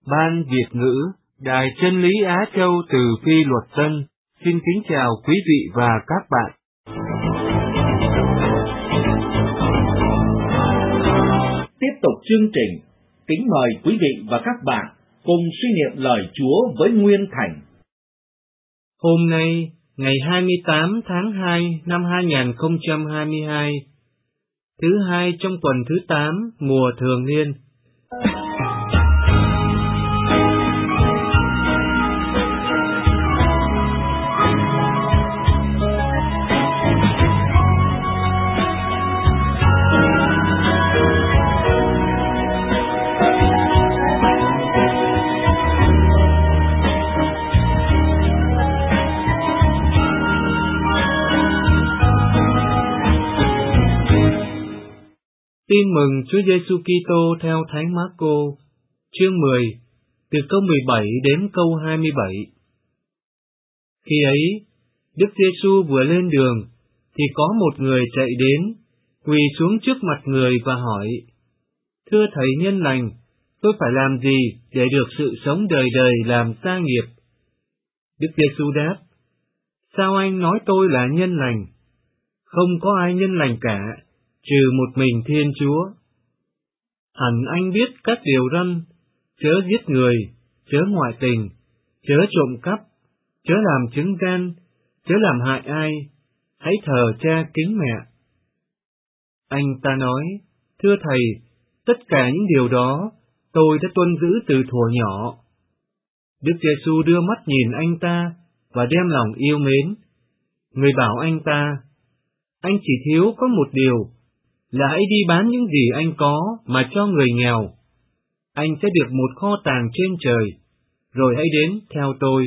Ban Việt ngữ, Đài Chân lý Á Châu từ Phi Luật Tân, xin kính chào quý vị và các bạn. Tiếp tục chương trình, kính mời quý vị và các bạn cùng suy niệm lời Chúa với Nguyên Thành. Hôm nay, ngày 28 tháng 2 năm 2022, thứ hai trong tuần thứ 8 mùa thường niên. Tin mừng Chúa Giêsu Kitô theo Thánh Mác-cô, chương 10, từ câu 17 đến câu 27. Khi ấy, Đức Giêsu vừa lên đường, thì có một người chạy đến, quỳ xuống trước mặt người và hỏi: "Thưa Thầy nhân lành, tôi phải làm gì để được sự sống đời đời làm gia nghiệp?" Đức Giêsu đáp: "Sao anh nói tôi là nhân lành? Không có ai nhân lành cả, trừ một mình Thiên Chúa. Hẳn anh biết các điều răn: chớ giết người, chớ ngoại tình, chớ trộm cắp, chớ làm chứng gian, chớ làm hại ai, hãy thờ cha kính mẹ." Anh ta nói: "Thưa Thầy, tất cả những điều đó tôi đã tuân giữ từ thuở nhỏ." Đức Giêsu đưa mắt nhìn anh ta và đem lòng yêu mến. Người bảo anh ta: "Anh chỉ thiếu có một điều, là hãy đi bán những gì anh có mà cho người nghèo. Anh sẽ được một kho tàng trên trời, rồi hãy đến theo tôi."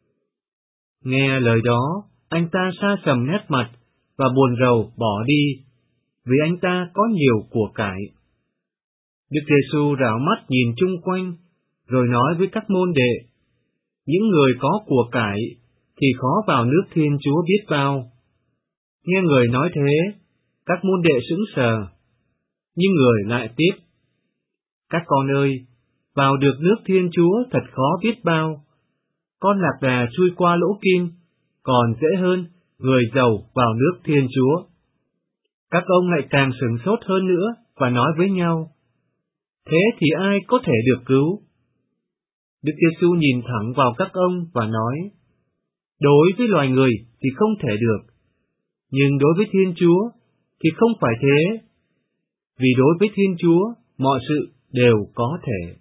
Nghe lời đó, anh ta sa sầm nét mặt và buồn rầu bỏ đi, vì anh ta có nhiều của cải. Đức Giêsu rảo mắt nhìn chung quanh, rồi nói với các môn đệ: "Những người có của cải thì khó vào nước Thiên Chúa biết bao." Nghe người nói thế, các môn đệ sững sờ, nhưng người lại tiếp: "Các con ơi, vào được nước Thiên Chúa thật khó biết bao. Con lạc đà chui qua lỗ kim, còn dễ hơn người giàu vào nước Thiên Chúa." Các ông lại càng sửng sốt hơn nữa và nói với nhau: "Thế thì ai có thể được cứu?" Đức Giêsu nhìn thẳng vào các ông và nói: "Đối với loài người thì không thể được, nhưng đối với Thiên Chúa thì không phải thế, vì đối với Thiên Chúa mọi sự đều có thể."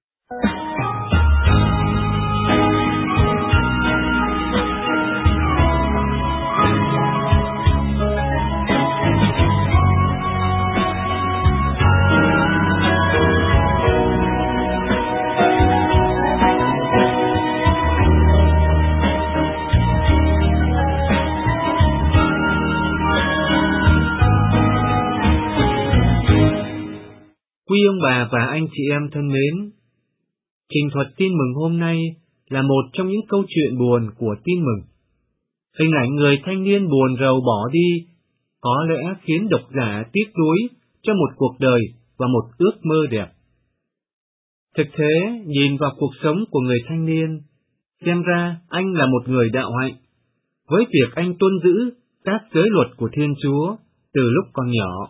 Quý ông bà và anh chị em thân mến, trình thuật tin mừng hôm nay là một trong những câu chuyện buồn của tin mừng. Hình ảnh người thanh niên buồn rầu bỏ đi có lẽ khiến độc giả tiếc nuối cho một cuộc đời và một ước mơ đẹp. Thực thế, nhìn vào cuộc sống của người thanh niên, xem ra anh là một người đạo hạnh, với việc anh tuân giữ các giới luật của Thiên Chúa từ lúc còn nhỏ.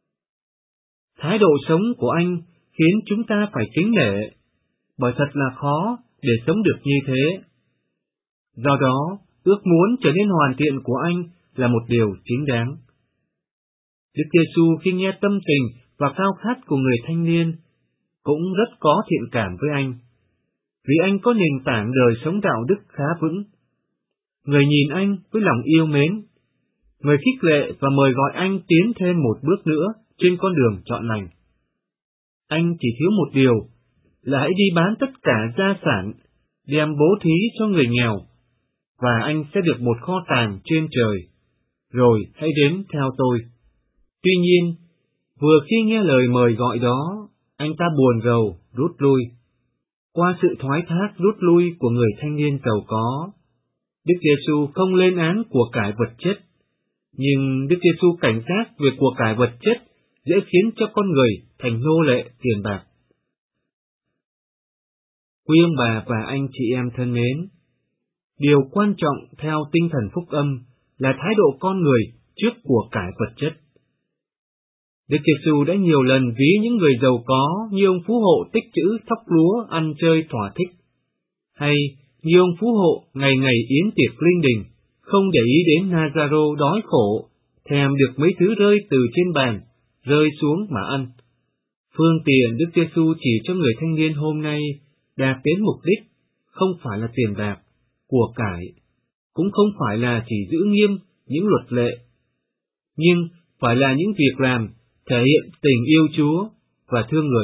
Thái độ sống của anh khiến chúng ta phải kính nể, bởi thật là khó để sống được như thế. Do đó, ước muốn trở nên hoàn thiện của anh là một điều chính đáng. Đức Giêsu khi nghe tâm tình và khao khát của người thanh niên cũng rất có thiện cảm với anh, vì anh có nền tảng đời sống đạo đức khá vững. Người nhìn anh với lòng yêu mến, người khích lệ và mời gọi anh tiến thêm một bước nữa trên con đường chọn lành. Anh chỉ thiếu một điều, là hãy đi bán tất cả gia sản, đem bố thí cho người nghèo, và anh sẽ được một kho tàng trên trời, rồi hãy đến theo tôi. Tuy nhiên, vừa khi nghe lời mời gọi đó, anh ta buồn rầu, rút lui. Qua sự thoái thác rút lui của người thanh niên giàu có, Đức Giêsu không lên án của cải vật chất, nhưng Đức Giêsu cảnh giác về của cải vật chất dễ khiến cho con người thành nô lệ tiền bạc. Quý ông bà và anh chị em thân mến, điều quan trọng theo tinh thần phúc âm là thái độ con người trước của cải vật chất. Đức Giêsu đã nhiều lần ví những người giàu có như ông phú hộ tích trữ thóc lúa ăn chơi thỏa thích, hay như ông phú hộ ngày ngày yến tiệc linh đình, không để ý đến Nazaro đói khổ, thèm được mấy thứ rơi từ trên bàn, rơi xuống mà ăn. Phương tiện Đức Giêsu chỉ cho người thanh niên hôm nay đạt đến mục đích không phải là tiền bạc, của cải, cũng không phải là chỉ giữ nghiêm những luật lệ, nhưng phải là những việc làm thể hiện tình yêu Chúa và thương người.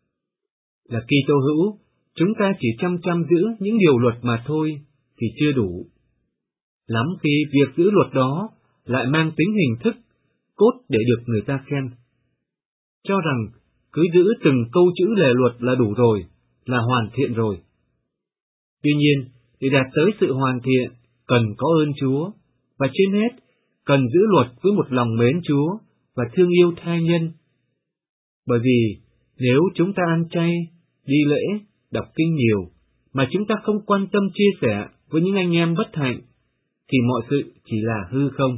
Là Kitô hữu, chúng ta chỉ chăm giữ những điều luật mà thôi thì chưa đủ. Lắm khi việc giữ luật đó lại mang tính hình thức, cốt để được người ta khen. Cho rằng cứ giữ từng câu chữ lề luật là đủ rồi, là hoàn thiện rồi. Tuy nhiên, để đạt tới sự hoàn thiện, cần có ơn Chúa, và trên hết, cần giữ luật với một lòng mến Chúa và thương yêu tha nhân. Bởi vì, nếu chúng ta ăn chay, đi lễ, đọc kinh nhiều, mà chúng ta không quan tâm chia sẻ với những anh em bất hạnh, thì mọi sự chỉ là hư không.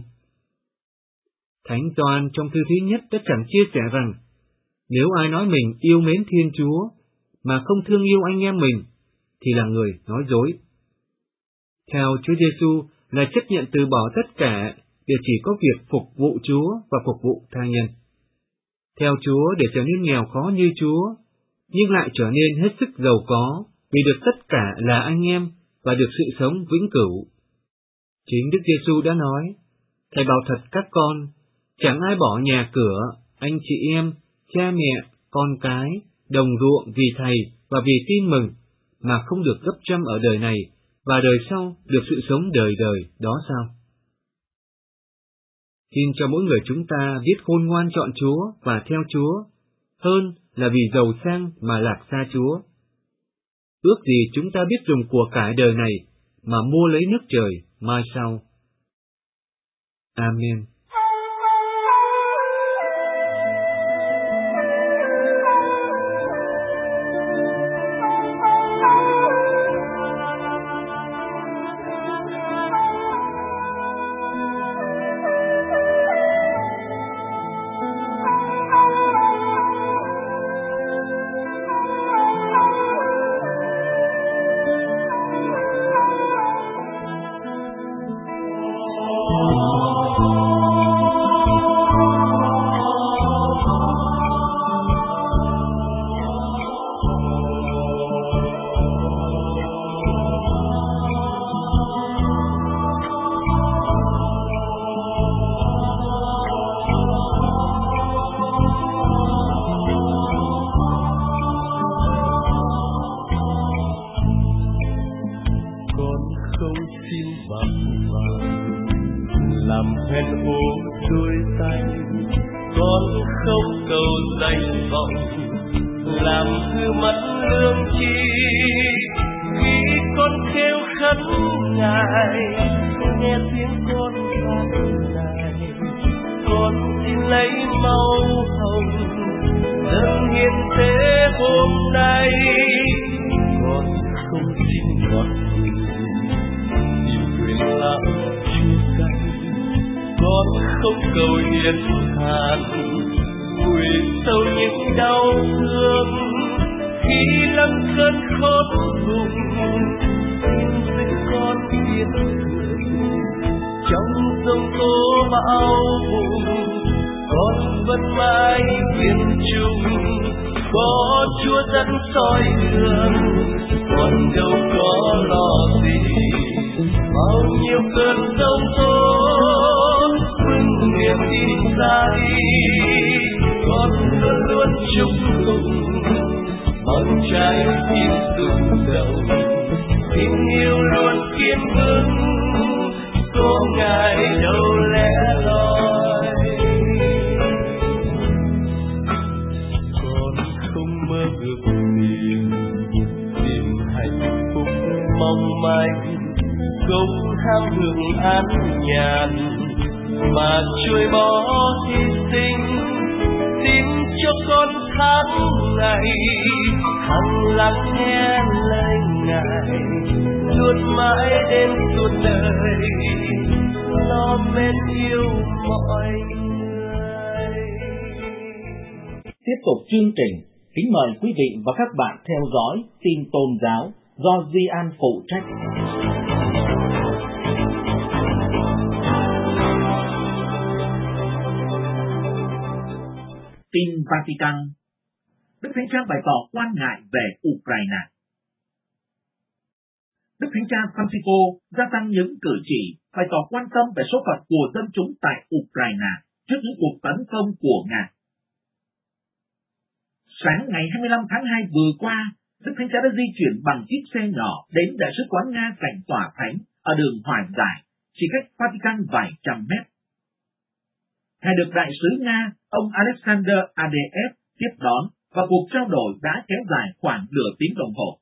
Thánh Gioan trong thư thứ nhất đã chẳng chia sẻ rằng, nếu ai nói mình yêu mến Thiên Chúa, mà không thương yêu anh em mình, thì là người nói dối. Theo Chúa Giêsu là chấp nhận từ bỏ tất cả để chỉ có việc phục vụ Chúa và phục vụ tha nhân. Theo Chúa để trở nên nghèo khó như Chúa, nhưng lại trở nên hết sức giàu có vì được tất cả là anh em và được sự sống vĩnh cửu. Chính Đức Giêsu đã nói, Thầy bảo thật các con, chẳng ai bỏ nhà cửa, anh chị em, cha mẹ, con cái, đồng ruộng vì Thầy và vì tin mừng, mà không được gấp trăm ở đời này, và đời sau được sự sống đời đời đó sao? Xin cho mỗi người chúng ta biết khôn ngoan chọn Chúa và theo Chúa, hơn là vì giàu sang mà lạc xa Chúa. Ước gì chúng ta biết dùng của cải đời này mà mua lấy nước trời mai sau. Amen. Làm phen ô đôi tay, con không cầu danh vọng, làm hư mất lương tri. Khi con kêu khấn Ngài, nghe tiếng con van nài, con xin lấy máu hồng dâng hiến thế hôm nay. Con không xin ngọt tìm quyền làm con không cầu hiền thản, vùi sâu những đau thương khi lâm cơn khốn cùng. Xin xin con biết người trong giông tố bão bùng, con vẫn mãi kiên trung, có Chúa dẫn soi đường, con đâu có lo gì bao nhiêu cơn giông tố. Niềm tin ra đi, con luôn luôn chúc tụng, mong trái tim rung động, tình yêu luôn kiên vững, có Ngài đâu lẻ loi. Con không mơ ước tìm hạnh phúc mong manh, không ham hưởng an nhàn, mà trôi bỏ hy sinh. Xin cho con tháng ngày hằng lắng nghe lời mãi đến suốt đời, lo mến yêu mọi người. Tiếp tục chương trình, kính mời quý vị và các bạn theo dõi tin tôn giáo do Duy An phụ trách. Tin Vatican. Đức Thánh Cha bày tỏ quan ngại về Ukraine. Đức Thánh Cha Francisco gia tăng những cử chỉ bày tỏ quan tâm về số phận của dân chúng tại Ukraine trước những cuộc tấn công của Nga. Sáng ngày 25 tháng 2 vừa qua, Đức Thánh Cha đã di chuyển bằng chiếc xe nhỏ đến Đại sứ quán Nga cạnh tòa thánh ở đường Hòa Giải, chỉ cách Vatican vài trăm mét. Ngài được Đại sứ Nga, ông Alexander Adeev tiếp đón và cuộc trao đổi đã kéo dài khoảng nửa tiếng đồng hồ.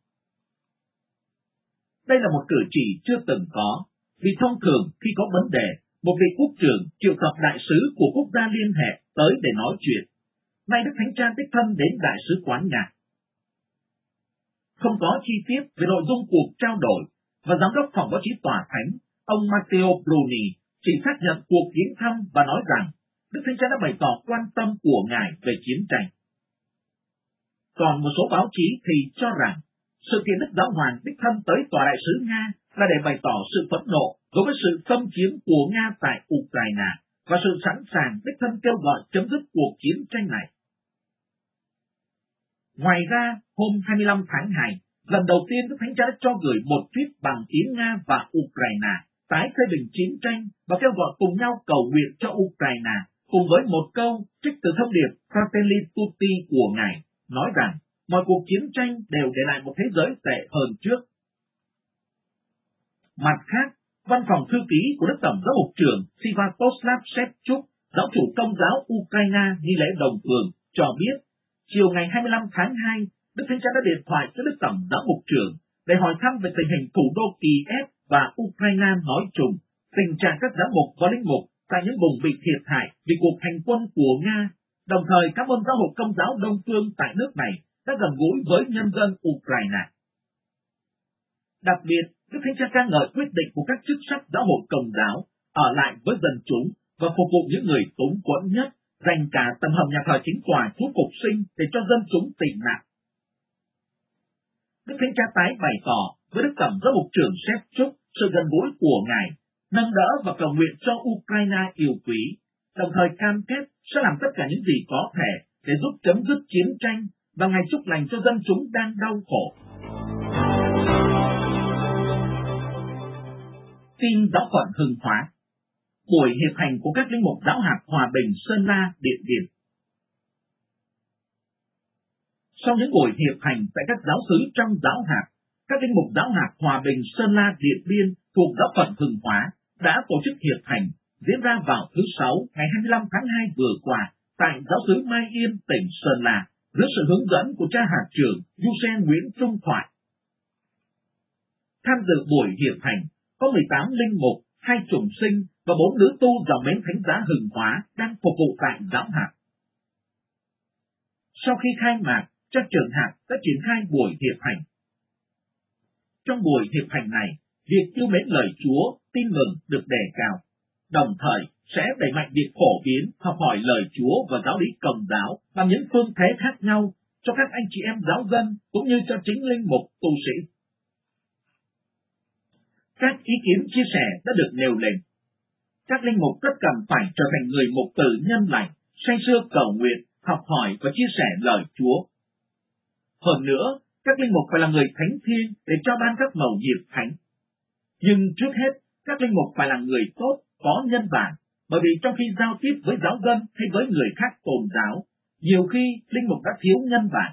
Đây là một cử chỉ chưa từng có, vì thông thường khi có vấn đề, một vị quốc trưởng triệu tập đại sứ của quốc gia liên hệ tới để nói chuyện. Nay Đức Thánh Cha đích thân đến Đại sứ quán Nga. Không có chi tiết về nội dung cuộc trao đổi, và giám đốc phòng báo chí tòa thánh, ông Matteo Bruni, chỉ xác nhận cuộc viếng thăm và nói rằng Đức Thánh Cha đã bày tỏ quan tâm của Ngài về chiến tranh. Còn một số báo chí thì cho rằng sự kiện Đức Giáo Hoàng đích thân tới tòa đại sứ Nga là để bày tỏ sự phẫn nộ đối với sự xâm chiếm của Nga tại Ukraine và sự sẵn sàng đích thân kêu gọi chấm dứt cuộc chiến tranh này. Ngoài ra, hôm 25 tháng 2, lần đầu tiên Đức Thánh Cha đã cho gửi một tweet bằng tiếng Nga và Ukraine tái phê bình chiến tranh và kêu gọi cùng nhau cầu nguyện cho Ukraine, cùng với một câu trích từ thông điệp Fratelli Tutti của Ngài, nói rằng mọi cuộc chiến tranh đều để lại một thế giới tệ hơn trước. Mặt khác, văn phòng thư ký của Đức Tổng giám mục trưởng Sviatoslav Shevchuk, giáo chủ công giáo Ukraine nghi lễ đồng phường, cho biết, chiều ngày 25 tháng 2, Đức Thánh Cha đã điện thoại cho Đức Tổng giám mục trưởng để hỏi thăm về tình hình thủ đô Kiev và Ukraine nói chung, tình trạng các giám mục và linh mục tại những vùng bị thiệt hại vì cuộc hành quân của Nga, đồng thời cảm ơn giáo hội công giáo Đông phương tại nước này đã gần gũi với nhân dân Ukraine. Đặc biệt, Đức Thánh Cha ca ngợi quyết định của các chức sắc giáo hội công giáo ở lại với dân chúng và phục vụ những người túng quẫn nhất, dành cả tầng hầm nhà thờ chính tòa Chúa Phục Sinh để cho dân chúng tị nạn. Đức Thánh Cha tái bày tỏ với Đức Tổng giám mục trưởng Shevchuk sự gần gũi của Ngài, nâng đỡ và cầu nguyện cho Ukraine yêu quý, đồng thời cam kết sẽ làm tất cả những gì có thể để giúp chấm dứt chiến tranh và Ngài chúc lành cho dân chúng đang đau khổ. Tin giáo phận Hưng Hóa. Buổi hiệp hành của các linh mục giáo hạt Hòa Bình, Sơn La, Điện Biên. Sau những buổi hiệp hành tại các giáo xứ trong giáo hạt, các linh mục giáo hạt Hòa Bình, Sơn La, Điện Biên thuộc giáo phận Hưng Hóa đã tổ chức hiệp hành diễn ra vào thứ Sáu ngày 25 tháng 2 vừa qua tại giáo xứ Mai Yên, tỉnh Sơn La, dưới sự hướng dẫn của cha hạt trưởng Du-xe Nguyễn Trung Thoại. Tham dự buổi hiệp hành có 18 linh mục, 2 chủng sinh và 4 nữ tu giàu mến thánh giá Hưng Hóa đang phục vụ tại giáo hạt. Sau khi khai mạc, cha trưởng hạt đã triển khai buổi hiệp hành. Trong buổi hiệp hành này, việc yêu mến lời Chúa, tin mừng được đề cao, đồng thời sẽ đẩy mạnh việc phổ biến, học hỏi lời Chúa và giáo lý Công giáo bằng những phương thế khác nhau cho các anh chị em giáo dân cũng như cho chính linh mục tu sĩ. Các ý kiến chia sẻ đã được nêu lên. Các linh mục rất cần phải trở thành người mục tử nhân lành, say sưa cầu nguyện, học hỏi và chia sẻ lời Chúa. Hơn nữa, các linh mục phải là người thánh thiêng để cho ban các mầu nhiệm thánh. Nhưng trước hết, các linh mục phải là người tốt, có nhân bản, bởi vì trong khi giao tiếp với giáo dân hay với người khác tôn giáo, nhiều khi linh mục đã thiếu nhân bản.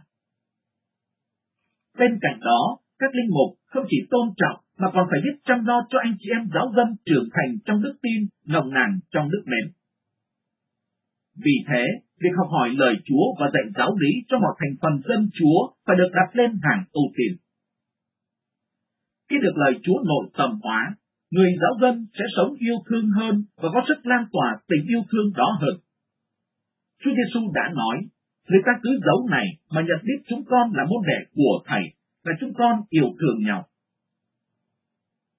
Bên cạnh đó, các linh mục không chỉ tôn trọng mà còn phải biết chăm lo cho anh chị em giáo dân trưởng thành trong đức tin, nồng nàn trong đức mến. Vì thế, việc học hỏi lời Chúa và dạy giáo lý cho mọi thành phần dân Chúa phải được đặt lên hàng ưu tiên. Khi được lời Chúa nội tâm hóa, người giáo dân sẽ sống yêu thương hơn và có sức lan tỏa tình yêu thương đó hơn. Chúa Giêsu đã nói, người ta cứ dấu này mà nhận biết chúng con là môn đệ của Thầy, là chúng con yêu thương nhau.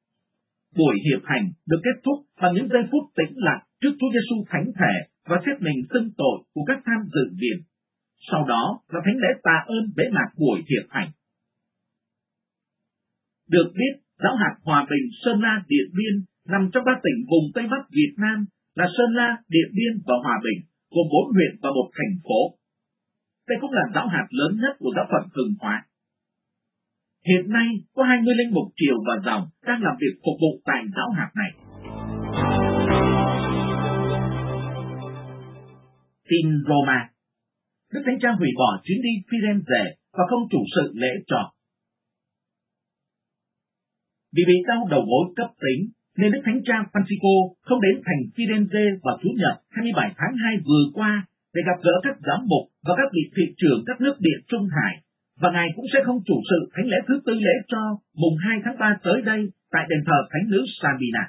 buổi hiệp hành được kết thúc bằng những giây phút tĩnh lặng trước Chúa Giêsu thánh thể và xét mình xưng tội của các tham dự viên. Sau đó là thánh lễ tạ ơn bế mạc buổi hiệp hành. Được biết, giáo hạt Hòa Bình, Sơn La, Điện Biên nằm trong 3 tỉnh vùng Tây Bắc Việt Nam là Sơn La, Điện Biên và Hòa Bình, gồm 4 huyện và 1 thành phố. Đây cũng là giáo hạt lớn nhất của giáo phận Hưng Hóa. Hiện nay, có 20 linh mục triều và dòng đang làm việc phục vụ tại giáo hạt này. Tin Roma. Đức Thánh Cha hủy bỏ chuyến đi Firenze và không chủ sự lễ tròn. Vì bị đau đầu gối cấp tính, nên Đức Thánh Cha Francisco không đến thành Firenze vào Chủ nhật 27 tháng 2 vừa qua để gặp gỡ các giám mục và các vị thị trưởng các nước Địa Trung Hải, và Ngài cũng sẽ không chủ sự thánh lễ thứ tư lễ tro mùng 2 tháng 3 tới đây tại đền thờ Thánh nữ Sabina.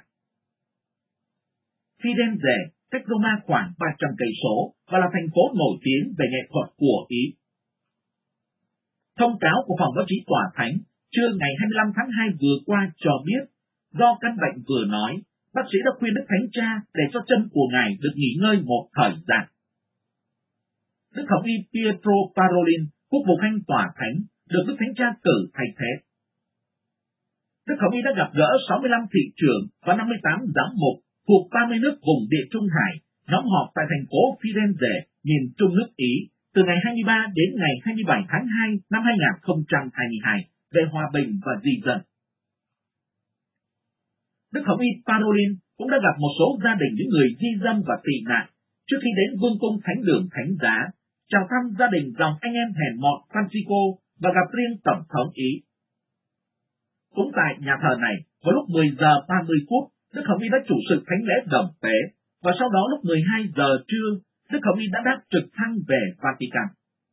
Firenze cách Roma khoảng 300 cây số và là thành phố nổi tiếng về nghệ thuật của Ý. Thông cáo của phòng báo chí Tòa Thánh trưa ngày 25 tháng 2 vừa qua cho biết, do căn bệnh vừa nói, bác sĩ đã khuyên Đức Thánh Cha để cho chân của Ngài được nghỉ ngơi một thời gian. Đức Hồng y Pietro Parolin, quốc vụ khanh Tòa Thánh, được Đức Thánh Cha cử thay thế. Đức Hồng y đã gặp gỡ 65 thị trưởng và 58 giám mục thuộc 30 nước vùng Địa Trung Hải, nhóm họp tại thành phố Firenze, miền Trung nước Ý, từ ngày 23 đến ngày 27 tháng 2 năm 2022, về hòa bình và di dân. Đức Hồng y Parolin cũng đã gặp một số gia đình những người di dân và tị nạn trước khi đến Vương cung Thánh đường Thánh giá, chào thăm gia đình dòng anh em hèn mọn Francisco và gặp riêng Tổng thống Ý. Cũng tại nhà thờ này, vào lúc 10 giờ 30 phút, Đức Hồng y đã chủ sự thánh lễ đồng tế, và sau đó lúc 12 giờ trưa, Đức Hồng y đã đáp trực thăng về Vatican.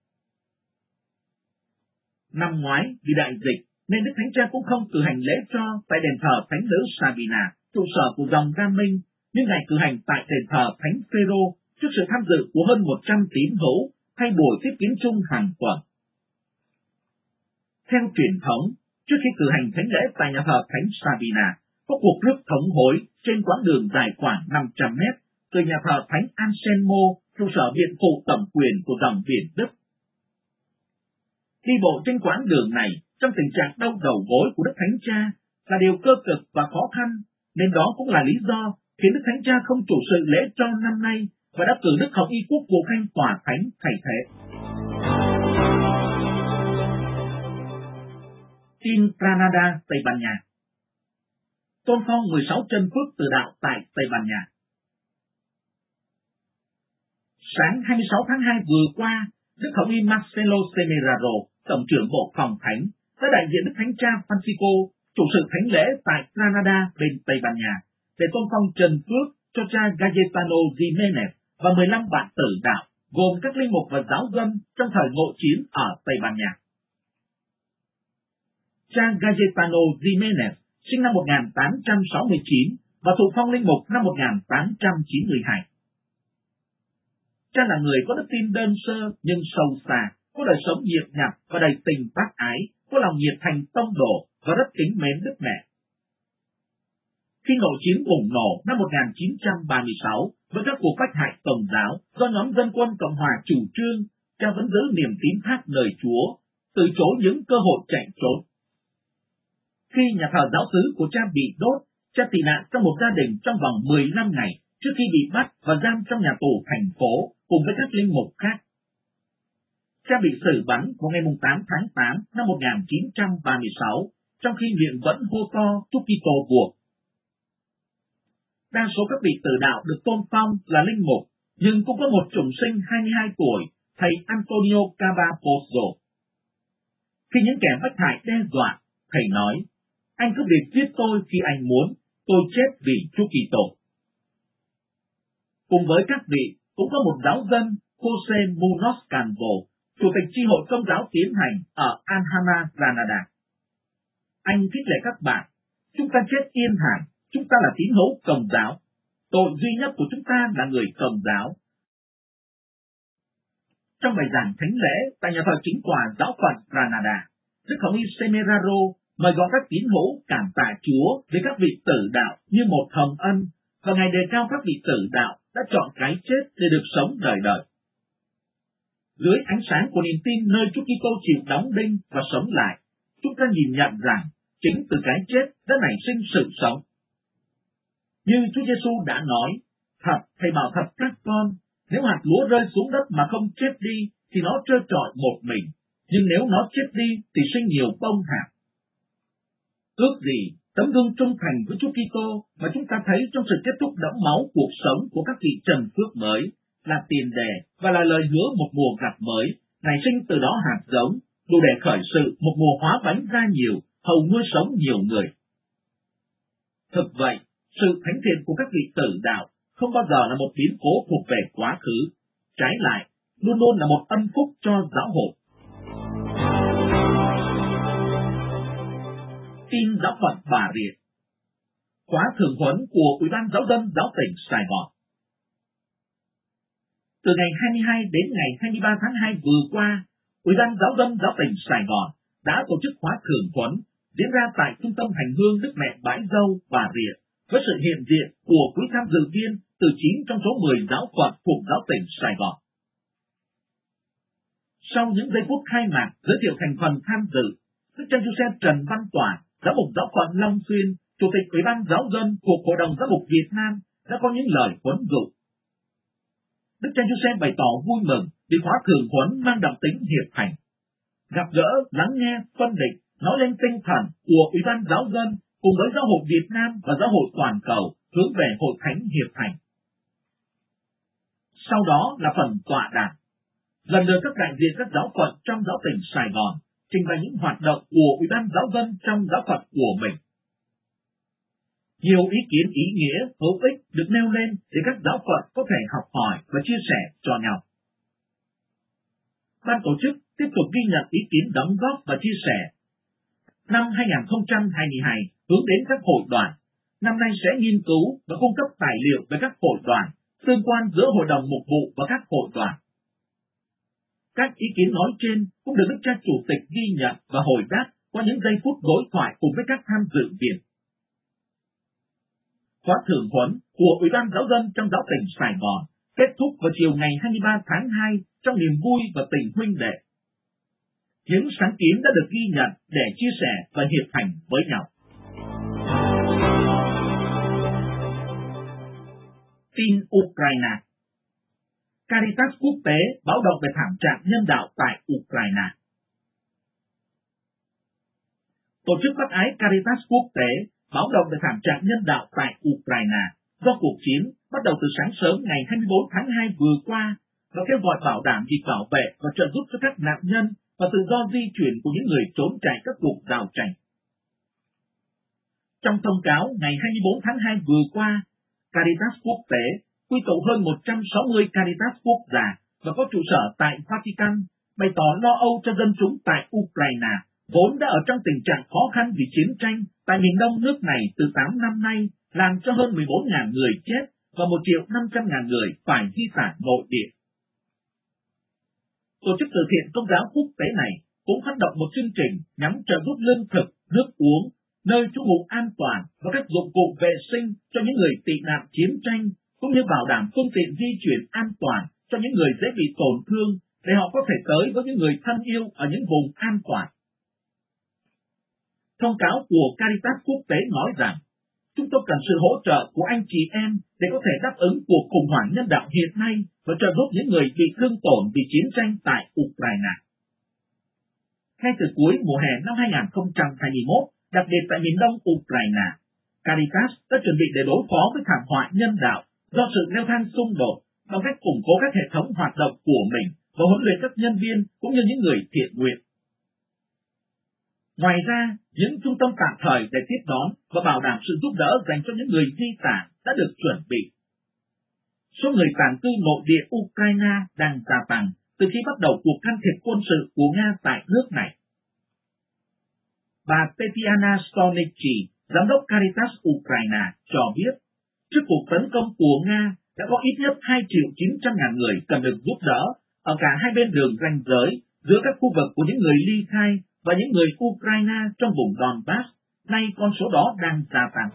Năm ngoái, vì đại dịch, nên Đức Thánh Cha cũng không cử hành lễ tro tại đền thờ Thánh nữ Sabina, trụ sở của dòng Đa Minh, nhưng Ngài cử hành tại đền thờ Thánh Phêrô trước sự tham dự của hơn 100 tín hữu hay buổi tiếp kiến chung hàng tuần. Theo truyền thống, trước khi cử hành thánh lễ tại nhà thờ Thánh Sabina, có cuộc rước thống hối trên quãng đường dài khoảng 500 mét từ nhà thờ Thánh Anselmo, trụ sở viện phụ tổng quyền của dòng Viền Đức. Đi bộ trên quãng đường này trong tình trạng đau đầu gối của Đức Thánh Cha là điều cơ cực và khó khăn, nên đó cũng là lý do khiến Đức Thánh Cha không chủ sự lễ tro năm nay và đã cử Đức Hồng y quốc vụ khanh Tòa Thánh thay thế. Tin Granada, Tây Ban Nha. Tôn phong 16 chân phước từ đạo tại Tây Ban Nha. Sáng 26 tháng 2 vừa qua, Đức Hồng y Marcelo Semeraro, Tổng trưởng Bộ Phòng Thánh, đã đại diện Đức Thánh Cha Francisco chủ sự thánh lễ tại Granada bên Tây Ban Nha để tôn phong trần phước cho cha Cayetano Jimenez và 15 bạn tử đạo, gồm các linh mục và giáo dân trong thời ngộ chiến ở Tây Ban Nha. Cha Cayetano Jimenez sinh năm 1869 và thụ phong linh mục năm 1892. Cha là người có đức tin đơn sơ nhưng sâu xa, có đời sống nhiệt nhặt và đầy tình bác ái, có lòng nhiệt thành tông đồ và rất kính mến Đức Mẹ. Khi nội chiến bùng nổ năm 1936 với các cuộc bách hại Công giáo do nhóm dân quân Cộng hòa chủ trương, cha vẫn giữ niềm tín thác lời Chúa, từ chối những cơ hội chạy trốn. Khi nhà thờ giáo xứ của cha bị đốt, cha tị nạn trong một gia đình trong vòng 15 ngày trước khi bị bắt và giam trong nhà tù thành phố cùng với các linh mục khác. Cha bị xử bắn vào ngày 8 tháng 8 năm 1936, trong khi miệng vẫn hô to chúc Kitô buộc. Đa số các vị tử đạo được tôn phong là linh mục, nhưng cũng có một chủng sinh 22 tuổi, thầy Antonio Cavapozo. Khi những kẻ bách hại đe dọa, thầy nói, anh cứ việc giết tôi khi anh muốn, tôi chết vì Chúa Kitô. Cùng với các vị, cũng có một giáo dân, Jose Munoz Canvo, Chủ tịch chi hội Công giáo tiến hành ở Alhama, Granada. Anh khích lệ các bạn, chúng ta chết yên thản, chúng ta là tín hữu Công giáo. Tội duy nhất của chúng ta là người Công giáo. Trong bài giảng thánh lễ tại nhà thờ chính tòa giáo phận Granada, Đức Hồng y Semeraro mời gọi các tín hữu cảm tạ Chúa với các vị tử đạo như một hồng ân, và Ngài đề cao các vị tử đạo đã chọn cái chết để được sống đời đời. Dưới ánh sáng của niềm tin nơi Chúa Kitô chịu đóng đinh và sống lại, chúng ta nhìn nhận rằng chính từ cái chết đã nảy sinh sự sống. Như Chúa Giêsu đã nói, thật, Thầy bảo thật các con, nếu hạt lúa rơi xuống đất mà không chết đi, thì nó trơ trọi một mình, nhưng nếu nó chết đi, thì sinh nhiều bông hạt. Ước gì tấm gương trung thành với Chúa Kitô mà chúng ta thấy trong sự kết thúc đẫm máu cuộc sống của các vị trần phước mới, là tiền đề và là lời hứa một mùa gặt mới, nảy sinh từ đó hạt giống, đủ để khởi sự một mùa hóa bánh ra nhiều, hầu nuôi sống nhiều người. Thực vậy, sự thánh thiện của các vị tử đạo không bao giờ là một biến cố thuộc về quá khứ, trái lại, luôn luôn là một ân phúc cho giáo hội. Tin giáo phận Bà Rịa. Khóa thường huấn của Ủy ban Giáo dân Giáo tỉnh Sài Gòn. Từ ngày 22 đến ngày 23 tháng 2 vừa qua, Ủy ban Giáo dân Giáo tỉnh Sài Gòn đã tổ chức khóa thường huấn diễn ra tại Trung tâm Hành hương Đức Mẹ Bãi Dâu Bà Rịa với sự hiện diện của quý tham dự viên từ 9 trong số 10 giáo phận thuộc Giáo tỉnh Sài Gòn. Sau những giây phút khai mạc giới thiệu thành phần tham dự, Đức cha Giuse Trần Văn Toản, Giám mục Giáo phận Long Xuyên, Chủ tịch Ủy ban Giáo dân thuộc Hội đồng Giám mục Việt Nam đã có những lời huấn dụ. Đức cha Giuse bày tỏ vui mừng vì khóa thường huấn mang đậm tính hiệp hành. Gặp gỡ, lắng nghe, phân định, nói lên tinh thần của Ủy ban Giáo dân cùng với Giáo hội Việt Nam và Giáo hội toàn cầu hướng về hội thánh hiệp hành. Sau đó là phần tọa đàm. Lần lượt các đại diện các giáo phận trong Giáo tỉnh Sài Gòn trình bày những hoạt động của Ủy ban Giáo dân trong giáo phận của mình. Nhiều ý kiến ý nghĩa, hữu ích được nêu lên để các giáo phận có thể học hỏi và chia sẻ cho nhau. Ban tổ chức tiếp tục ghi nhận ý kiến đóng góp và chia sẻ. Năm 2022 hướng đến các hội đoàn, năm nay sẽ nghiên cứu và cung cấp tài liệu về các hội đoàn, tương quan giữa hội đồng mục vụ và các hội đoàn. Các ý kiến nói trên cũng được Đức cha Chủ tịch ghi nhận và hồi đáp qua những giây phút đối thoại cùng với các tham dự viên. Khóa thường huấn của Ủy ban Giáo dân trong Giáo tỉnh Sài Gòn kết thúc vào chiều ngày 23 tháng 2 trong niềm vui và tình huynh đệ. Những sáng kiến đã được ghi nhận để chia sẻ và hiệp hành với nhau. Tin Ukraine. Caritas quốc tế báo động về thảm trạng nhân đạo tại Ukraine. Tổ chức bác ái Caritas quốc tế báo động về thảm trạng nhân đạo tại Ukraine do cuộc chiến bắt đầu từ sáng sớm ngày 24 tháng 2 vừa qua và kêu gọi bảo đảm việc bảo vệ và trợ giúp cho các nạn nhân và tự do di chuyển của những người trốn chạy các cuộc giao tranh. Trong thông cáo ngày 24 tháng 2 vừa qua, Caritas quốc tế quy tụ hơn 160 Caritas quốc gia và có trụ sở tại Vatican, bày tỏ lo âu cho dân chúng tại Ukraine, vốn đã ở trong tình trạng khó khăn vì chiến tranh tại miền đông nước này từ 8 năm nay, làm cho hơn 14.000 người chết và 1.500.000 người phải di tản nội địa. Tổ chức từ thiện Công giáo quốc tế này cũng phát động một chương trình nhằm trợ giúp lương thực, nước uống, nơi trú ngụ an toàn và các dụng cụ vệ sinh cho những người tị nạn chiến tranh, cũng như bảo đảm phương tiện di chuyển an toàn cho những người dễ bị tổn thương để họ có thể tới với những người thân yêu ở những vùng an toàn. Thông cáo của Caritas quốc tế nói rằng, chúng tôi cần sự hỗ trợ của anh chị em để có thể đáp ứng cuộc khủng hoảng nhân đạo hiện nay và trợ giúp những người bị thương tổn vì chiến tranh tại Ukraine. Ngay từ cuối mùa hè năm 2021, đặc biệt tại miền đông Ukraine, Caritas đã chuẩn bị để đối phó với thảm họa nhân đạo do sự leo thang xung đột bằng cách củng cố các hệ thống hoạt động của mình và huấn luyện các nhân viên cũng như những người thiện nguyện. Ngoài ra, những trung tâm tạm thời để tiếp đón và bảo đảm sự giúp đỡ dành cho những người di tản đã được chuẩn bị. Số người tản cư nội địa Ukraine đang gia tăng từ khi bắt đầu cuộc can thiệp quân sự của Nga tại nước này. Bà Tetiana Stonichi, Giám đốc Caritas Ukraine, cho biết, trước cuộc tấn công của Nga đã có ít nhất 2.900.000 người cần được giúp đỡ ở cả hai bên đường ranh giới giữa các khu vực của những người ly khai và những người Ukraine trong vùng Donbass, nay con số đó đang gia tăng.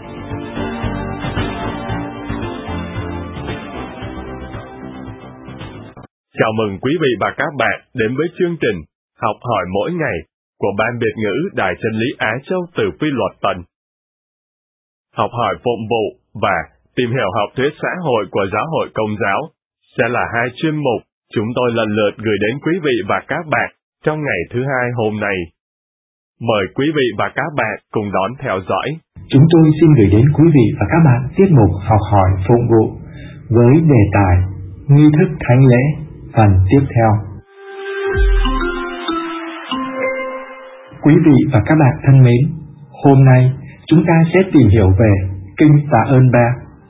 Chào mừng quý vị và các bạn đến với chương trình Học hỏi mỗi ngày của Ban Việt ngữ Đài Chân lý Á Châu từ Phi Luật Tân. Học hỏi phụng vụ và tìm hiểu học thuyết xã hội của Giáo hội Công giáo sẽ là hai chuyên mục chúng tôi lần lượt gửi đến quý vị và các bạn trong ngày thứ hai hôm nay. Mời quý vị và các bạn cùng đón theo dõi. Chúng tôi xin gửi đến quý vị và các bạn tiết mục Học hỏi phụng vụ với đề tài Nghi thức Thánh lễ phần tiếp theo. Quý vị và các bạn thân mến, hôm nay chúng ta sẽ tìm hiểu về Kinh Tạ ơn 3.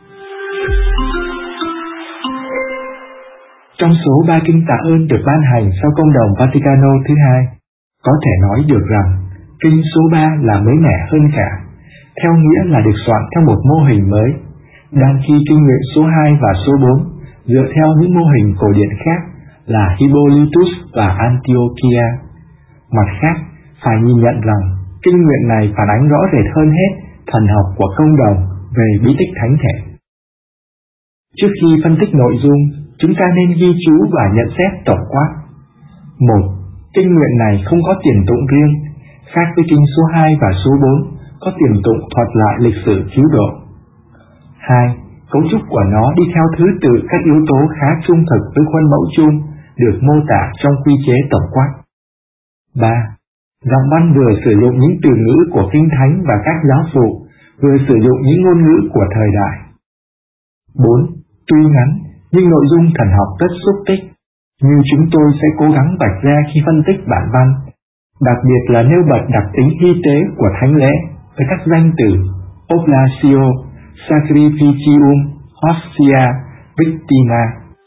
Trong số 3 kinh tạ ơn được ban hành sau Công đồng Vaticano thứ hai, có thể nói được rằng kinh số 3 là mới mẻ hơn cả, theo nghĩa là được soạn theo một mô hình mới, đang khi kinh nguyện số 2 và số 4 dựa theo những mô hình cổ điển khác là Hippolytus và Antiochia. Mặt khác, phải nhìn nhận rằng kinh nguyện này phản ánh rõ rệt hơn hết thần học của Công đồng về bí tích thánh thể. Trước khi phân tích nội dung, chúng ta nên ghi chú và nhận xét tổng quát. 1. Kinh nguyện này không có tiền tụng riêng, khác với kinh số 2 và số 4 có tiền tụng thuật lại lịch sử cứu độ. 2. Cấu trúc của nó đi theo thứ tự các yếu tố khá trung thực với khuôn mẫu chung được mô tả trong quy chế tổng quát. 3. Giọng văn vừa sử dụng những từ ngữ của Kinh Thánh và các giáo phụ, vừa sử dụng những ngôn ngữ của thời đại. 4. Tuy ngắn, nhưng nội dung thần học rất xúc tích, như chúng tôi sẽ cố gắng vạch ra khi phân tích bản văn, đặc biệt là nêu bật đặc tính hy tế của thánh lễ với các danh từ oblatio, sacrificium, hostia, victima.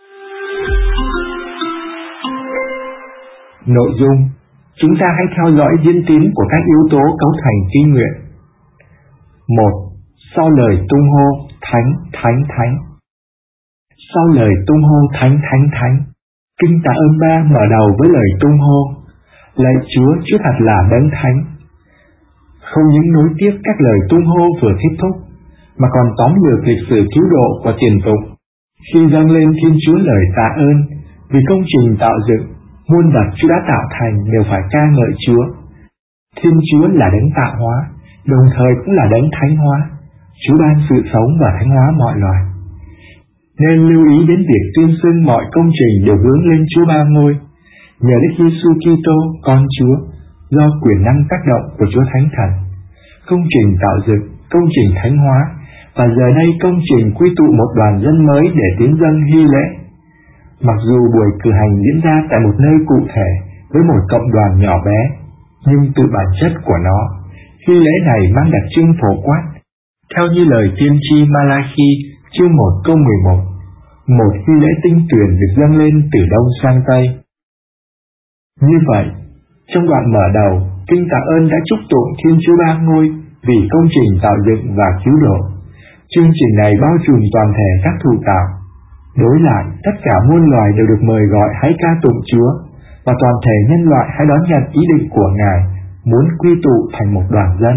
Nội dung, chúng ta hãy theo dõi diễn tiến của các yếu tố cấu thành kinh nguyện. 1. Sau lời tung hô thánh, thánh, thánh. Sau lời tung hô thánh, thánh, thánh, kinh tạ ơn 3 mở đầu với lời tung hô: Lạy Chúa, Chúa thật là đấng thánh. Không những nối tiếp các lời tung hô vừa kết thúc, mà còn tóm lược lịch sử cứu độ của tiền tụng, khi dâng lên Thiên Chúa lời tạ ơn vì công trình tạo dựng, muôn vật Chúa đã tạo thành đều phải ca ngợi Chúa. Thiên Chúa là đấng tạo hóa, đồng thời cũng là đấng thánh hóa. Chúa ban sự sống và thánh hóa mọi loài. Nên lưu ý đến việc tuyên xưng mọi công trình đều hướng lên Chúa Ba Ngôi, nhờ Đức Giêsu Kitô con Chúa, do quyền năng tác động của Chúa Thánh Thần. Công trình tạo dựng, công trình thánh hóa, và giờ đây công trình quy tụ một đoàn dân mới để tiến dâng hy lễ. Mặc dù buổi cử hành diễn ra tại một nơi cụ thể với một cộng đoàn nhỏ bé, nhưng từ bản chất của nó, hy lễ này mang đặc trưng phổ quát, theo như lời tiên tri Malachi chương 1 câu 11, một hy lễ tinh tuyền được dâng lên từ đông sang tây. Như vậy, trong đoạn mở đầu, kinh tạ ơn đã chúc tụng Thiên Chúa Ba Ngôi vì công trình tạo dựng và cứu độ. Chương trình này bao trùm toàn thể các thụ tạo. Đối lại, tất cả muôn loài đều được mời gọi hãy ca tụng Chúa, và toàn thể nhân loại hãy đón nhận ý định của Ngài, muốn quy tụ thành một đoàn dân.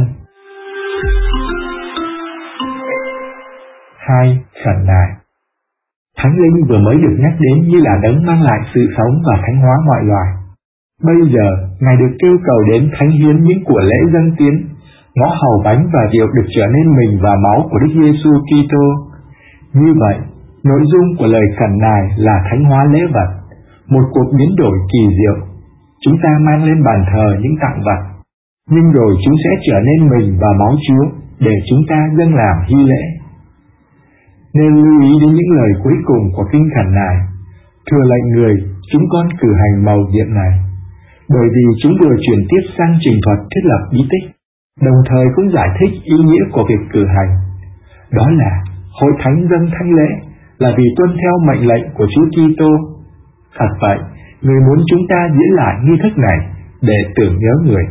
2. Khẩn nài. Thánh linh vừa mới được nhắc đến như là đấng mang lại sự sống và thánh hóa mọi loài. Bây giờ, Ngài được kêu cầu đến thánh hiến những của lễ dâng tiến, ngõ hầu bánh và rượu được trở nên mình và máu của Đức Giêsu Kitô. Như vậy, nội dung của lời khẩn nài là thánh hóa lễ vật, một cuộc biến đổi kỳ diệu. Chúng ta mang lên bàn thờ những tặng vật, nhưng rồi chúng sẽ trở nên mình và máu Chúa để chúng ta dâng làm hy lễ. Nên lưu ý đến những lời cuối cùng của kinh khẩn nài: Thưa lạy người, chúng con cử hành mầu nhiệm này, bởi vì chúng vừa chuyển tiếp sang trình thuật thiết lập bí tích, đồng thời cũng giải thích ý nghĩa của việc cử hành. Đó là hội thánh dâng thánh lễ là vì tuân theo mệnh lệnh của Chúa Kitô. Thật vậy, người muốn chúng ta diễn lại nghi thức này để tưởng nhớ người.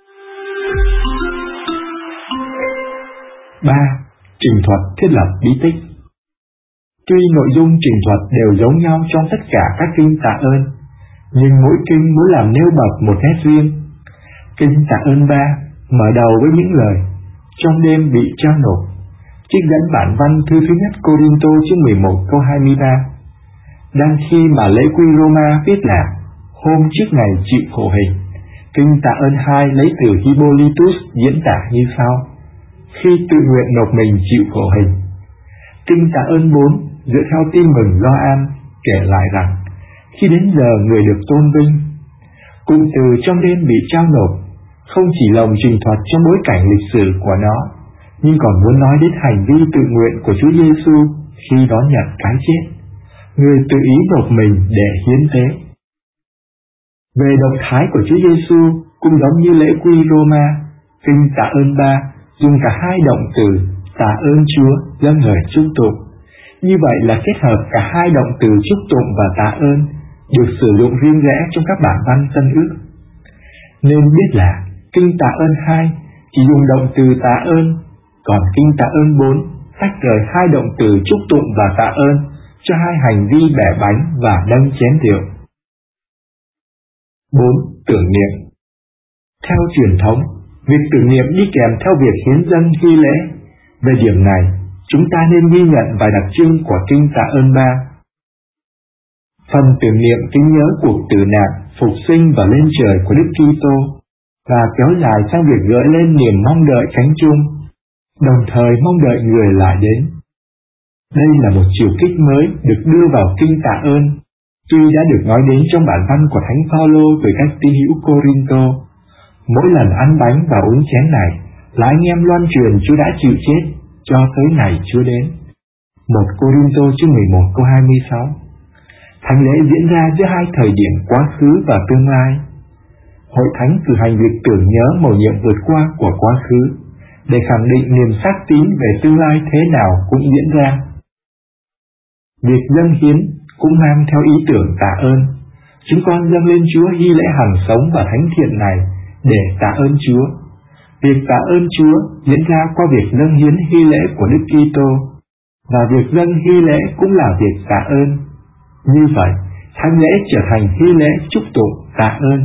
3. Trình thuật thiết lập bí tích. Tuy nội dung trình thuật đều giống nhau trong tất cả các kinh tạ ơn, nhưng mỗi kinh muốn làm nêu bật một nét riêng. Kinh Tạ ơn 3 mở đầu với những lời trong đêm bị trao nộp, trích dẫn bản văn thư thứ nhất Cô-rin-tô chương 11 câu 23. Đang khi mà lễ quy Roma viết là hôm trước ngày chịu khổ hình, Kinh Tạ ơn 2 lấy từ Hippolytus diễn tả như sau: khi tự nguyện nộp mình chịu khổ hình. Kinh Tạ ơn 4 dựa theo tin mừng Gioan kể lại rằng khi đến giờ người được tôn vinh. Cụm từ trong đêm bị trao nộp không chỉ lồng trình thuật trong bối cảnh lịch sử của nó, nhưng còn muốn nói đến hành vi tự nguyện của Chúa Giêsu khi đón nhận cái chết. Người tự ý nộp mình để hiến tế. Về động thái của Chúa Giêsu cũng giống như lễ quy Roma, Kinh Tạ ơn 3 dùng cả hai động từ tạ ơn Chúa dâng lời chúc tụng. Như vậy là kết hợp cả hai động từ chúc tụng và tạ ơn được sử dụng riêng rẽ trong các bản văn Tân Ước. Nên biết là Kinh Tạ ơn 2 chỉ dùng động từ tạ ơn, còn Kinh Tạ ơn 4 tách rời hai động từ chúc tụng và tạ ơn cho hai hành vi bẻ bánh và nâng chén rượu. 4. Tưởng niệm. Theo truyền thống, việc tưởng niệm đi kèm theo việc hiến dâng hy lễ. Về điểm này, chúng ta nên ghi nhận vài đặc trưng của Kinh Tạ ơn 3. Phần tưởng niệm kính nhớ cuộc tử nạn, phục sinh và lên trời của Đức Kitô và kéo dài sang việc gợi lên niềm mong đợi cánh chung, đồng thời mong đợi người lại đến. Đây là một chiều kích mới được đưa vào Kinh Tạ ơn, tuy đã được nói đến trong bản văn của Thánh Phaolô gửi các tín hữu Cô-rin-tô. Mỗi lần ăn bánh và uống chén này là anh em loan truyền Chúa đã chịu chết cho tới ngày Chúa đến. 1 Cô-rin-tô chương 11 câu 26. Thánh lễ diễn ra giữa hai thời điểm quá khứ và tương lai. Hội thánh cử hành việc tưởng nhớ mầu nhiệm vượt qua của quá khứ để khẳng định niềm xác tín về tương lai thế nào cũng diễn ra. Việc dâng hiến cũng mang theo ý tưởng tạ ơn. Chúng con dâng lên Chúa hy lễ hằng sống và thánh thiện này để tạ ơn Chúa. Việc tạ ơn Chúa diễn ra qua việc dâng hiến hy lễ của Đức Kitô, và việc dâng hy lễ cũng là việc tạ ơn. Như vậy, thánh lễ trở thành hy lễ chúc tụng tạ ơn.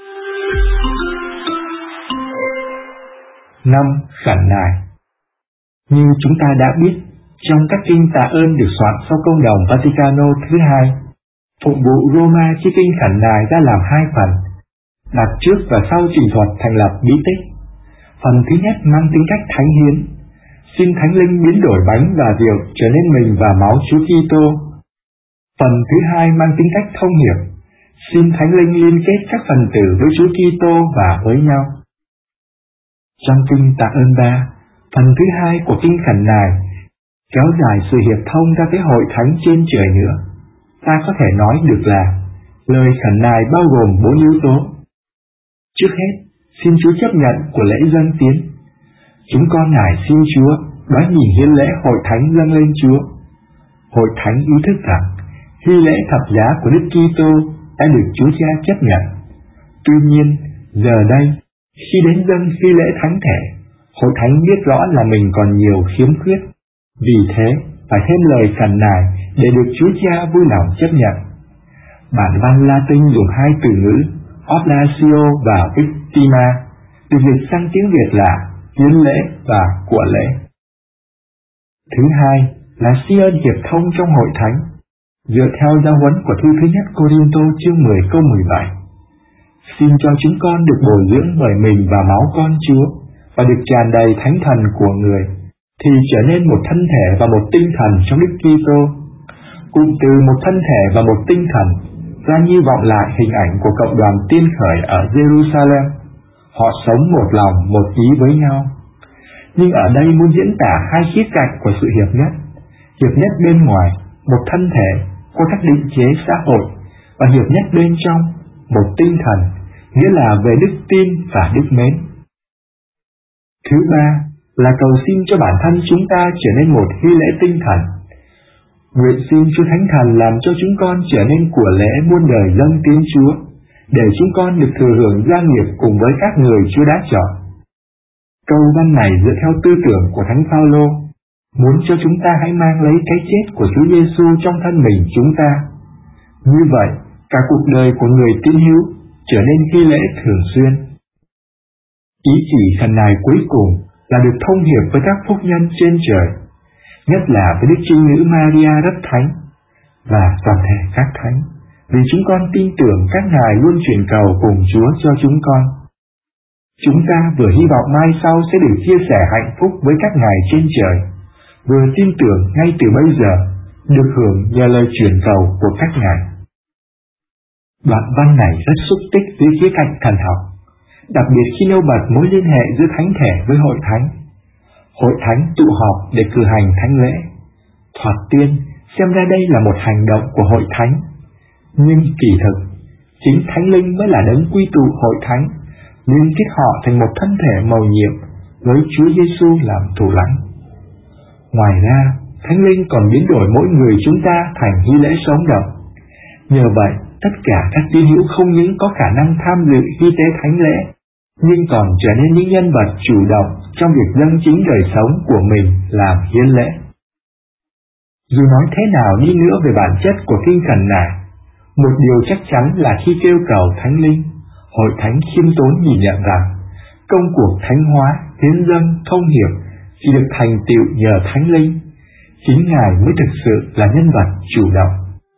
5. Khẩn nài. Như chúng ta đã biết, trong các kinh tạ ơn được soạn sau Công đồng Vaticano thứ 2, Phụng vụ Roma chia kinh khẩn nài ra làm hai phần, đặt trước và sau trình thuật thành lập bí tích. Phần thứ nhất mang tính cách thánh hiến, xin Thánh Linh biến đổi bánh và rượu trở nên mình và máu Chúa Kitô. Phần thứ hai mang tính cách thông hiệp, xin Thánh Linh liên kết các phần tử với Chúa Kitô và với nhau. Trong kinh Tạ ơn 3, phần thứ hai của kinh khẩn nài kéo dài sự hiệp thông ra tới hội thánh trên trời nữa. Ta có thể nói được là lời khẩn nài bao gồm 4 yếu tố. Trước hết, xin Chúa chấp nhận của lễ dâng tiến. Chúng con nài xin Chúa đoán nhìn hiến lễ hội thánh dâng lên Chúa. Hội thánh ý thức rằng hy lễ thập giá của Đức Kitô đã được Chúa Cha chấp nhận. Tuy nhiên, giờ đây, khi đến dâng hy lễ thánh thể, hội thánh biết rõ là mình còn nhiều khiếm khuyết. Vì thế, phải thêm lời khẩn nài để được Chúa Cha vui lòng chấp nhận. Bản văn Latin dùng hai từ ngữ oblatio và victima, được dịch sang tiếng Việt là hiến lễ và của lễ. Thứ hai là tri ân hiệp thông trong hội thánh, dựa theo giáo huấn của thư thứ nhất Cô-rin-tô chương 10 câu 17. Xin cho chúng con được bồi dưỡng bởi mình và máu con Chúa, và được tràn đầy thánh thần của người, thì trở nên một thân thể và một tinh thần trong Đức Kitô. Cụm từ một thân thể và một tinh thần ra như vọng lại hình ảnh của cộng đoàn tiên khởi ở Jerusalem. Họ sống một lòng, một ý với nhau. Nhưng ở đây muốn diễn tả hai khía cạnh của sự hiệp nhất bên ngoài, một thân thể qua các định chế xã hội, và hiệp nhất bên trong, một tinh thần, nghĩa là về đức tin và đức mến. Thứ ba là cầu xin cho bản thân chúng ta trở nên một hy lễ tinh thần. Nguyện xin Chúa Thánh Thần làm cho chúng con trở nên của lễ muôn đời dâng tiến Chúa, để chúng con được thừa hưởng gia nghiệp cùng với các người Chúa đã chọn. Câu văn này dựa theo tư tưởng của Thánh Phaolô, muốn cho chúng ta hãy mang lấy cái chết của Chúa Giêsu trong thân mình chúng ta. Như vậy, cả cuộc đời của người tín hữu trở nên hy lễ thường xuyên. Ý chỉ khẩn nài cuối cùng là được thông hiệp với các phúc nhân trên trời, nhất là với Đức Trinh Nữ Maria rất thánh và toàn thể các thánh, vì chúng con tin tưởng các ngài luôn truyền cầu cùng Chúa cho chúng con. Chúng ta vừa hy vọng mai sau sẽ được chia sẻ hạnh phúc với các ngài trên trời, vừa tin tưởng ngay từ bây giờ được hưởng nhờ lời truyền cầu của các ngài. Đoạn văn này rất xúc tích dưới khía cạnh thần học, đặc biệt khi nêu bật mối liên hệ giữa thánh thể với hội thánh. Hội thánh tụ họp để cử hành thánh lễ. Thoạt tiên, xem ra đây là một hành động của hội thánh, nhưng kỳ thực, chính Thánh Linh mới là đấng quy tụ hội thánh, liên kết họ thành một thân thể mầu nhiệm với Chúa Giêsu làm thủ lãnh. Ngoài ra, Thánh Linh còn biến đổi mỗi người chúng ta thành hy lễ sống động. Nhờ vậy, tất cả các tín hữu không những có khả năng tham dự hy tế thánh lễ, nhưng còn trở nên những nhân vật chủ động trong việc dâng chính đời sống của mình làm hiến lễ. Dù nói thế nào đi nữa về bản chất của kinh khẩn này, một điều chắc chắn là khi kêu cầu Thánh Linh, hội thánh khiêm tốn nhìn nhận rằng công cuộc thánh hóa, hiến dâng, thông hiệp chỉ được thành tựu nhờ Thánh Linh, chính Ngài mới thực sự là nhân vật chủ động.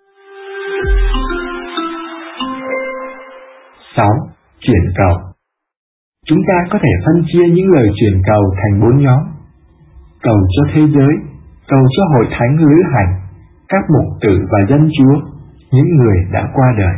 6. Chuyển cầu. Chúng ta có thể phân chia những lời chuyển cầu thành 4 nhóm: cầu cho thế giới, cầu cho hội thánh lữ hành, các mục tử và dân Chúa, những người đã qua đời.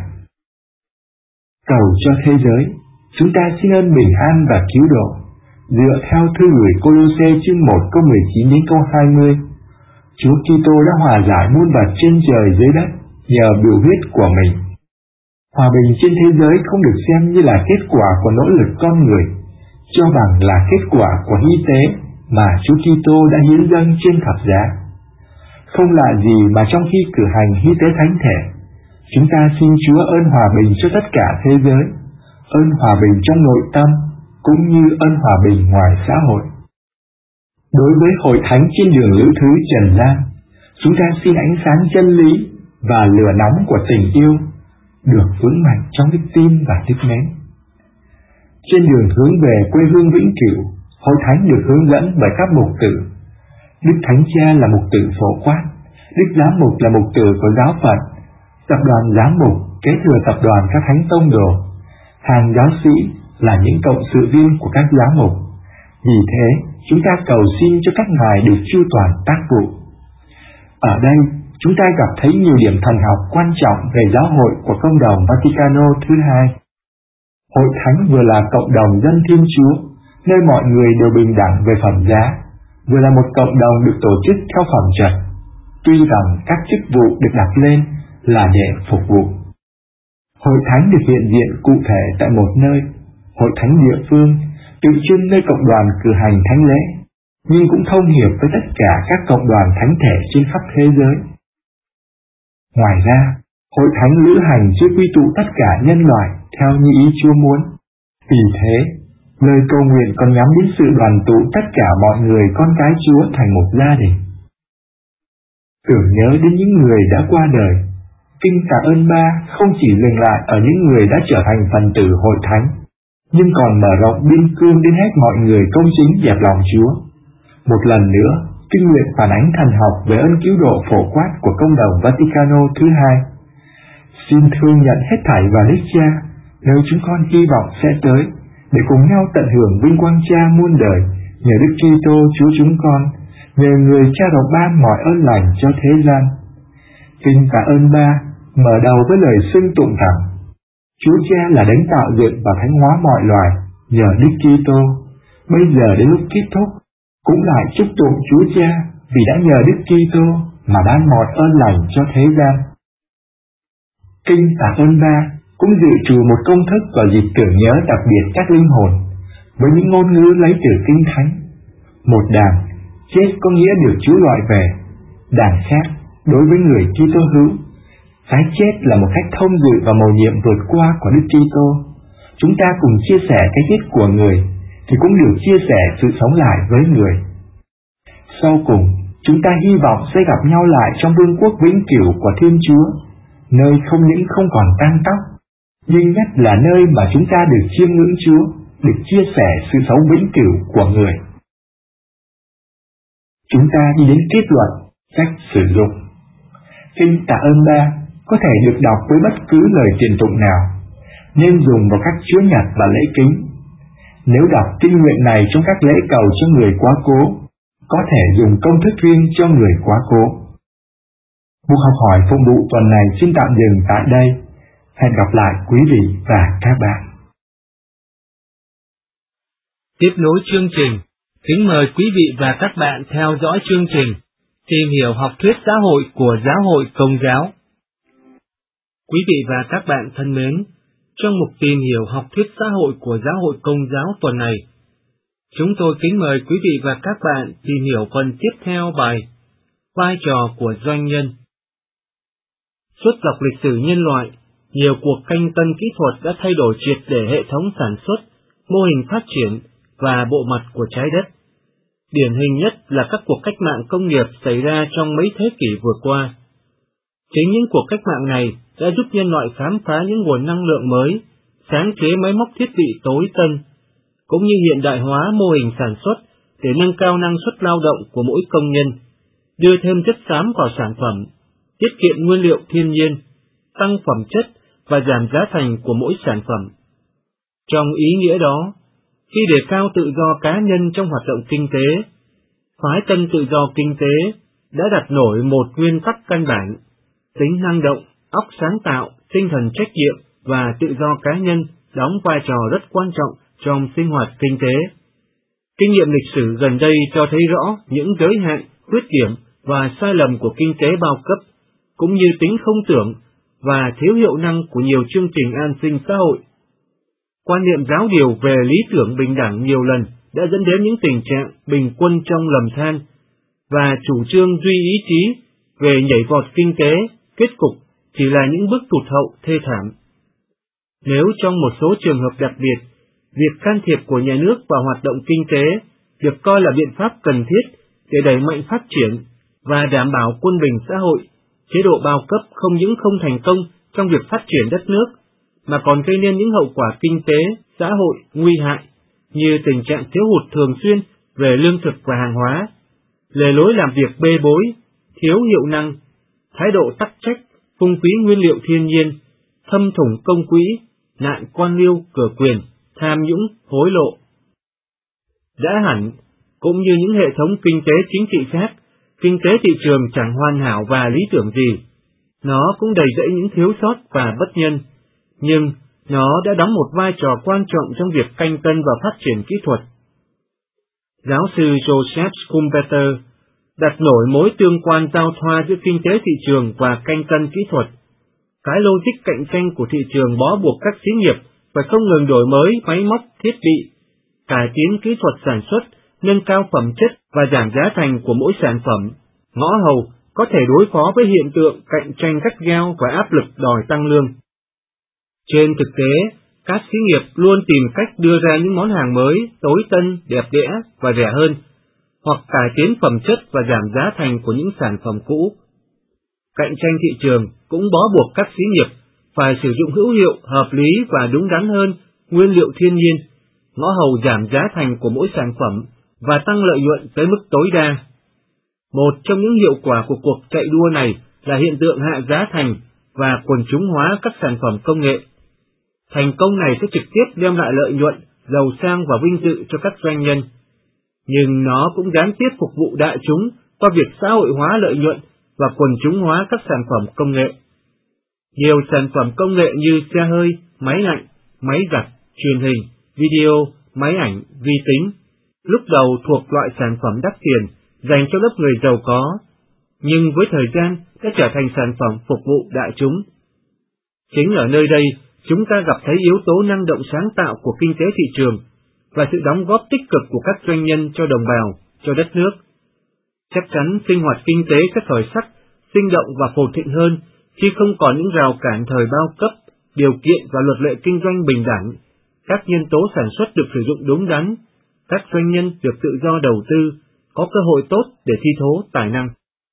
Cầu cho thế giới, chúng ta xin ơn bình an và cứu độ. Dựa theo thư gửi Cô-lô-sê chương 1 câu 19 đến câu 20, Chúa Kitô đã hòa giải muôn vật trên trời dưới đất nhờ biểu huyết của mình. Hòa bình trên thế giới không được xem như là kết quả của nỗ lực con người, cho bằng là kết quả của hy tế mà Chúa Kitô đã hiến dâng trên thập giá. Không lạ gì mà trong khi cử hành hy tế thánh thể, chúng ta xin Chúa ơn hòa bình cho tất cả thế giới, ơn hòa bình trong nội tâm, cũng như ơn hòa bình ngoài xã hội. Đối với hội thánh trên đường lữ thứ trần gian, chúng ta xin ánh sáng chân lý và lửa nóng của tình yêu được vững mạnh trong đức tin và đức mến. Trên đường hướng về quê hương vĩnh cửu, hội thánh được hướng dẫn bởi các mục tử. Đức Thánh Cha là mục tử phổ quát, Đức Giám mục là mục tử của giáo phận, tập đoàn giám mục kế thừa tập đoàn các thánh tông đồ, hàng giáo sĩ là những cộng sự viên của các giám mục. Vì thế, chúng ta cầu xin cho các ngài được chu toàn tác vụ. Ở đây, chúng ta gặp thấy nhiều điểm thần học quan trọng về giáo hội của Công đồng Vaticano thứ hai. Hội thánh vừa là cộng đồng dân Thiên Chúa, nơi mọi người đều bình đẳng về phẩm giá, vừa là một cộng đồng được tổ chức theo phẩm trật, tuy rằng các chức vụ được đặt lên là để phục vụ. Hội thánh được hiện diện cụ thể tại một nơi, hội thánh địa phương, tự trưng nơi cộng đoàn cử hành thánh lễ, nhưng cũng thông hiệp với tất cả các cộng đoàn thánh thể trên khắp thế giới. Ngoài ra, hội thánh lữ hành chưa quy tụ tất cả nhân loại theo như ý Chúa muốn. Vì thế, lời cầu nguyện còn nhắm đến sự đoàn tụ tất cả mọi người con cái Chúa thành một gia đình. Tưởng nhớ đến những người đã qua đời, Kinh Tạ ơn Ba không chỉ dừng lại ở những người đã trở thành phần tử hội thánh, nhưng còn mở rộng biên cương đến hết mọi người công chính dẹp lòng Chúa. Một lần nữa, kinh nguyện phản ánh thần học về ơn cứu độ phổ quát của Công đồng Vaticano thứ hai. Xin thương nhận hết thảy vào Đức Cha, nơi chúng con hy vọng sẽ tới, để cùng nhau tận hưởng vinh quang Cha muôn đời, nhờ Đức Kitô Chúa chúng con, nhờ người Cha độc ban mọi ơn lành cho thế gian. Kinh Tạ ơn Ba mở đầu với lời xưng tụng rằng Chúa Cha là đấng tạo dựng và thánh hóa mọi loài nhờ Đức Kitô. Bây giờ đến lúc kết thúc, cũng lại chúc tụng Chúa Cha vì đã nhờ Đức Kitô mà ban mọi ơn lành cho thế gian. Kinh Tạ ơn Ba cũng dự trù một công thức vào dịp tưởng nhớ đặc biệt các linh hồn, với những ngôn ngữ lấy từ Kinh Thánh. Một đàn, chết có nghĩa được Chúa gọi về. Đàn khác, đối với người Kitô hữu, cái chết là một cách thông dự và mầu nhiệm vượt qua của Đức Kitô. Chúng ta cùng chia sẻ cái chết của người, thì cũng được chia sẻ sự sống lại với người. Sau cùng, chúng ta hy vọng sẽ gặp nhau lại trong vương quốc vĩnh cửu của Thiên Chúa, nơi không những không còn tang tóc, nhưng nhất là nơi mà chúng ta được chiêm ngưỡng Chúa, để chia sẻ sự sống vĩnh cửu của người. Chúng ta đi đến kết luận cách sử dụng. Kinh Tạ ơn Ba có thể được đọc với bất cứ lời tiền tụng nào, nên dùng vào các chúa nhật và lễ kính. Nếu đọc kinh nguyện này trong các lễ cầu cho người quá cố, có thể dùng công thức riêng cho người quá cố. Mục học hỏi phụng vụ tuần này xin tạm dừng tại đây. Hẹn gặp lại quý vị và các bạn. Tiếp nối chương trình, kính mời quý vị và các bạn theo dõi chương trình Tìm hiểu học thuyết xã hội của Giáo hội Công giáo. Quý vị và các bạn thân mến, trong mục Tìm hiểu học thuyết xã hội của Giáo hội Công giáo tuần này, chúng tôi kính mời quý vị và các bạn tìm hiểu phần tiếp theo bài Vai trò của doanh nhân. Suốt dọc lịch sử nhân loại, nhiều cuộc canh tân kỹ thuật đã thay đổi triệt để hệ thống sản xuất, mô hình phát triển và bộ mặt của trái đất. Điển hình nhất là các cuộc cách mạng công nghiệp xảy ra trong mấy thế kỷ vừa qua. Chính những cuộc cách mạng này đã giúp nhân loại khám phá những nguồn năng lượng mới, sáng chế máy móc thiết bị tối tân, cũng như hiện đại hóa mô hình sản xuất để nâng cao năng suất lao động của mỗi công nhân, đưa thêm chất xám vào sản phẩm, tiết kiệm nguyên liệu thiên nhiên, tăng phẩm chất và giảm giá thành của mỗi sản phẩm. Trong ý nghĩa đó, khi đề cao tự do cá nhân trong hoạt động kinh tế, phái tân tự do kinh tế đã đặt nổi một nguyên tắc căn bản: tính năng động, óc sáng tạo, tinh thần trách nhiệm và tự do cá nhân đóng vai trò rất quan trọng trong sinh hoạt kinh tế. Kinh nghiệm lịch sử gần đây cho thấy rõ những giới hạn, khuyết điểm và sai lầm của kinh tế bao cấp, cũng như tính không tưởng và thiếu hiệu năng của nhiều chương trình an sinh xã hội. Quan niệm giáo điều về lý tưởng bình đẳng nhiều lần đã dẫn đến những tình trạng bình quân trong lầm than, và chủ trương duy ý chí về nhảy vọt kinh tế, kết cục chỉ là những bước tụt hậu thê thảm. Nếu trong một số trường hợp đặc biệt, việc can thiệp của nhà nước vào hoạt động kinh tế được coi là biện pháp cần thiết để đẩy mạnh phát triển và đảm bảo quân bình xã hội, chế độ bao cấp không những không thành công trong việc phát triển đất nước, mà còn gây nên những hậu quả kinh tế, xã hội nguy hại, như tình trạng thiếu hụt thường xuyên về lương thực và hàng hóa, lề lối làm việc bê bối, thiếu hiệu năng, thái độ tắc trách, phung phí nguyên liệu thiên nhiên, thâm thủng công quỹ, nạn quan liêu cửa quyền, tham nhũng, hối lộ. Đã hẳn, cũng như những hệ thống kinh tế chính trị khác, kinh tế thị trường chẳng hoàn hảo và lý tưởng gì. Nó cũng đầy rẫy những thiếu sót và bất nhân, nhưng nó đã đóng một vai trò quan trọng trong việc canh tân và phát triển kỹ thuật. Giáo sư Joseph Schumpeter đặt nổi mối tương quan giao thoa giữa kinh tế thị trường và canh tân kỹ thuật. Cái logic cạnh tranh của thị trường bó buộc các xí nghiệp phải không ngừng đổi mới máy móc, thiết bị, cải tiến kỹ thuật sản xuất, nâng cao phẩm chất và giảm giá thành của mỗi sản phẩm, ngõ hầu có thể đối phó với hiện tượng cạnh tranh gắt gao và áp lực đòi tăng lương. Trên thực tế, các xí nghiệp luôn tìm cách đưa ra những món hàng mới, tối tân, đẹp đẽ và rẻ hơn, hoặc cải tiến phẩm chất và giảm giá thành của những sản phẩm cũ. Cạnh tranh thị trường cũng bó buộc các xí nghiệp phải sử dụng hữu hiệu, hợp lý và đúng đắn hơn nguyên liệu thiên nhiên, ngõ hầu giảm giá thành của mỗi sản phẩm và tăng lợi nhuận tới mức tối đa. Một trong những hiệu quả của cuộc chạy đua này là hiện tượng hạ giá thành và quần chúng hóa các sản phẩm công nghệ. Thành công này sẽ trực tiếp đem lại lợi nhuận, giàu sang và vinh dự cho các doanh nhân, nhưng nó cũng gián tiếp phục vụ đại chúng qua việc xã hội hóa lợi nhuận và quần chúng hóa các sản phẩm công nghệ. Nhiều sản phẩm công nghệ như xe hơi, máy lạnh, máy giặt, truyền hình, video, máy ảnh, vi tính, lúc đầu thuộc loại sản phẩm đắt tiền dành cho lớp người giàu có, nhưng với thời gian đã trở thành sản phẩm phục vụ đại chúng. Chính ở nơi đây, chúng ta gặp thấy yếu tố năng động sáng tạo của kinh tế thị trường và sự đóng góp tích cực của các doanh nhân cho đồng bào, cho đất nước. Chắc chắn sinh hoạt kinh tế sẽ khởi sắc, sinh động và phồn thịnh hơn khi không còn những rào cản thời bao cấp, điều kiện và luật lệ kinh doanh bình đẳng, các nhân tố sản xuất được sử dụng đúng đắn, các doanh nhân được tự do đầu tư, có cơ hội tốt để thi thố tài năng.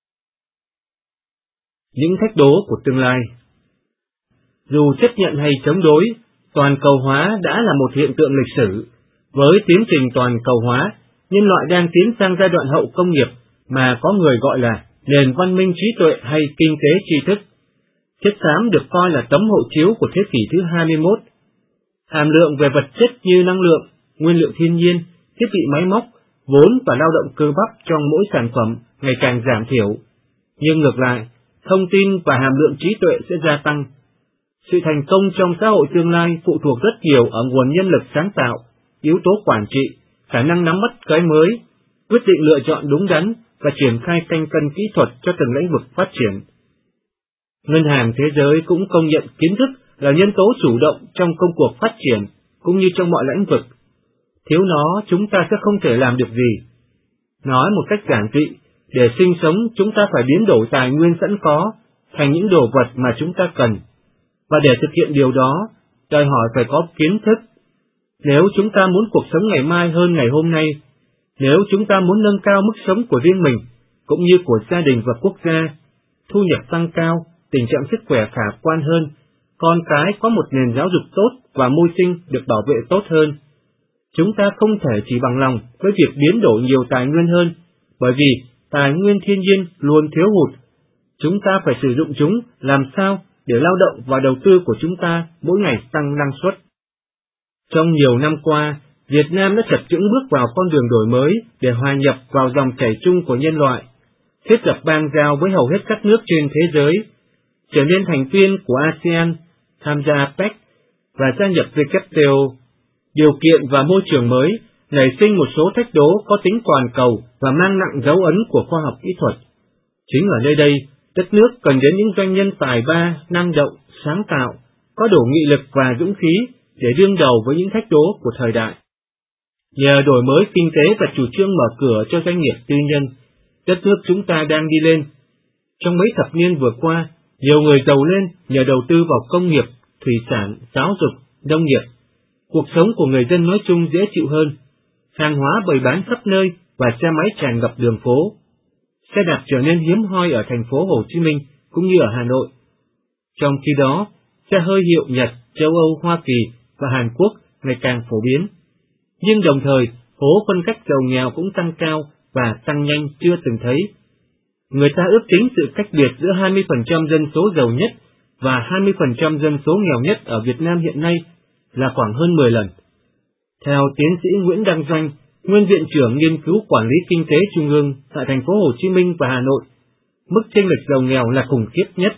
Những thách đố của tương lai. Dù chấp nhận hay chống đối, toàn cầu hóa đã là một hiện tượng lịch sử, Với tiến trình toàn cầu hóa, nhân loại đang tiến sang giai đoạn hậu công nghiệp mà có người gọi là nền văn minh trí tuệ hay kinh tế tri thức. Chất xám được coi là tấm hộ chiếu của thế kỷ thứ 21. Hàm lượng về vật chất như năng lượng, nguyên liệu thiên nhiên, thiết bị máy móc, vốn và lao động cơ bắp trong mỗi sản phẩm ngày càng giảm thiểu. Nhưng ngược lại, thông tin và hàm lượng trí tuệ sẽ gia tăng. Sự thành công trong xã hội tương lai phụ thuộc rất nhiều ở nguồn nhân lực sáng tạo, yếu tố quản trị, khả năng nắm bắt cái mới, quyết định lựa chọn đúng đắn và triển khai canh cân kỹ thuật cho từng lĩnh vực phát triển. Ngân hàng Thế giới cũng công nhận kiến thức là nhân tố chủ động trong công cuộc phát triển, cũng như trong mọi lĩnh vực. Thiếu nó, chúng ta sẽ không thể làm được gì. Nói một cách giản dị, để sinh sống chúng ta phải biến đổi tài nguyên sẵn có thành những đồ vật mà chúng ta cần. Và để thực hiện điều đó, đòi hỏi phải có kiến thức. Nếu chúng ta muốn cuộc sống ngày mai hơn ngày hôm nay, nếu chúng ta muốn nâng cao mức sống của riêng mình, cũng như của gia đình và quốc gia, thu nhập tăng cao, tình trạng sức khỏe khả quan hơn, con cái có một nền giáo dục tốt và môi sinh được bảo vệ tốt hơn, chúng ta không thể chỉ bằng lòng với việc biến đổi nhiều tài nguyên hơn, bởi vì tài nguyên thiên nhiên luôn thiếu hụt. Chúng ta phải sử dụng chúng làm sao để lao động và đầu tư của chúng ta mỗi ngày tăng năng suất. Trong nhiều năm qua, Việt Nam đã chập chững bước vào con đường đổi mới để hòa nhập vào dòng chảy chung của nhân loại, thiết lập bang giao với hầu hết các nước trên thế giới, trở nên thành viên của ASEAN, tham gia APEC và gia nhập WTO. Điều kiện và môi trường mới nảy sinh một số thách đố có tính toàn cầu và mang nặng dấu ấn của khoa học kỹ thuật. Chính ở nơi đây, đất nước cần đến những doanh nhân tài ba, năng động, sáng tạo, có đủ nghị lực và dũng khí để đương đầu với những thách đố của thời đại. Nhờ đổi mới kinh tế và chủ trương mở cửa cho doanh nghiệp tư nhân, đất nước chúng ta đang đi lên. Trong mấy thập niên vừa qua, nhiều người giàu lên nhờ đầu tư vào công nghiệp, thủy sản, giáo dục, nông nghiệp. Cuộc sống của người dân nói chung dễ chịu hơn. Hàng hóa bày bán khắp nơi và xe máy tràn ngập đường phố. Xe đạp trở nên hiếm hoi ở thành phố Hồ Chí Minh cũng như ở Hà Nội. Trong khi đó, xe hơi hiệu Nhật, châu Âu, Hoa Kỳ và Hàn Quốc ngày càng phổ biến. Nhưng đồng thời, hố phân cách giàu nghèo cũng tăng cao và tăng nhanh chưa từng thấy. Người ta ước tính sự cách biệt giữa 20% dân số giàu nhất và 20% dân số nghèo nhất ở Việt Nam hiện nay là khoảng hơn 10 lần. Theo tiến sĩ Nguyễn Đăng Doanh, Nguyên Viện trưởng Nghiên cứu Quản lý Kinh tế Trung ương tại thành phố Hồ Chí Minh và Hà Nội, mức chênh lệch giàu nghèo là khủng khiếp nhất.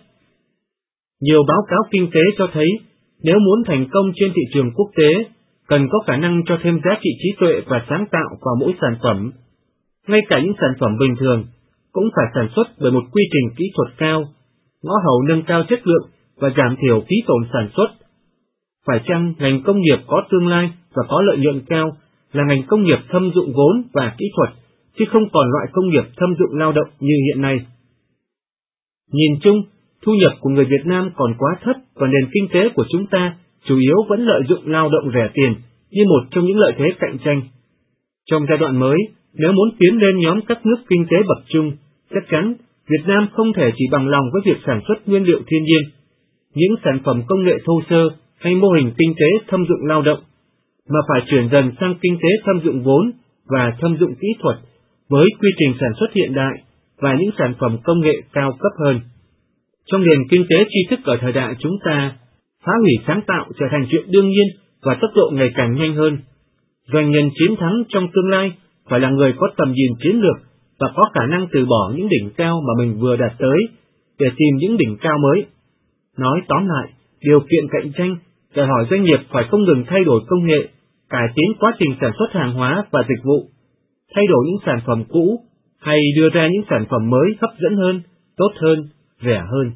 Nhiều báo cáo kinh tế cho thấy, nếu muốn thành công trên thị trường quốc tế, cần có khả năng cho thêm giá trị trí tuệ và sáng tạo vào mỗi sản phẩm. Ngay cả những sản phẩm bình thường cũng phải sản xuất bởi một quy trình kỹ thuật cao, ngõ hầu nâng cao chất lượng và giảm thiểu phí tổn sản xuất. Phải chăng ngành công nghiệp có tương lai và có lợi nhuận cao là ngành công nghiệp thâm dụng vốn và kỹ thuật, chứ không còn loại công nghiệp thâm dụng lao động như hiện nay? Nhìn chung, thu nhập của người Việt Nam còn quá thấp và nền kinh tế của chúng ta chủ yếu vẫn lợi dụng lao động rẻ tiền như một trong những lợi thế cạnh tranh. Trong giai đoạn mới, nếu muốn tiến lên nhóm các nước kinh tế bậc trung, chắc chắn Việt Nam không thể chỉ bằng lòng với việc sản xuất nguyên liệu thiên nhiên, những sản phẩm công nghệ thô sơ hay mô hình kinh tế thâm dụng lao động, mà phải chuyển dần sang kinh tế thâm dụng vốn và thâm dụng kỹ thuật với quy trình sản xuất hiện đại và những sản phẩm công nghệ cao cấp hơn. Trong nền kinh tế tri thức ở thời đại chúng ta, phá hủy sáng tạo trở thành chuyện đương nhiên và tốc độ ngày càng nhanh hơn. Doanh nhân chiến thắng trong tương lai phải là người có tầm nhìn chiến lược và có khả năng từ bỏ những đỉnh cao mà mình vừa đạt tới để tìm những đỉnh cao mới. Nói tóm lại, điều kiện cạnh tranh đòi hỏi doanh nghiệp phải không ngừng thay đổi công nghệ, cải tiến quá trình sản xuất hàng hóa và dịch vụ, thay đổi những sản phẩm cũ hay đưa ra những sản phẩm mới hấp dẫn hơn, tốt hơn, rẻ hơn.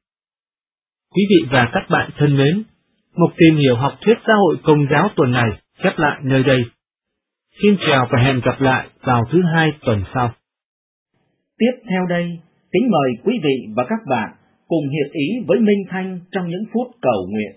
Quý vị và các bạn thân mến, mục tìm hiểu học thuyết xã hội công giáo tuần này khép lại nơi đây. Xin chào và hẹn gặp lại vào thứ Hai tuần sau. Tiếp theo đây, kính mời quý vị và các bạn cùng hiệp ý với Minh Thanh trong những phút cầu nguyện.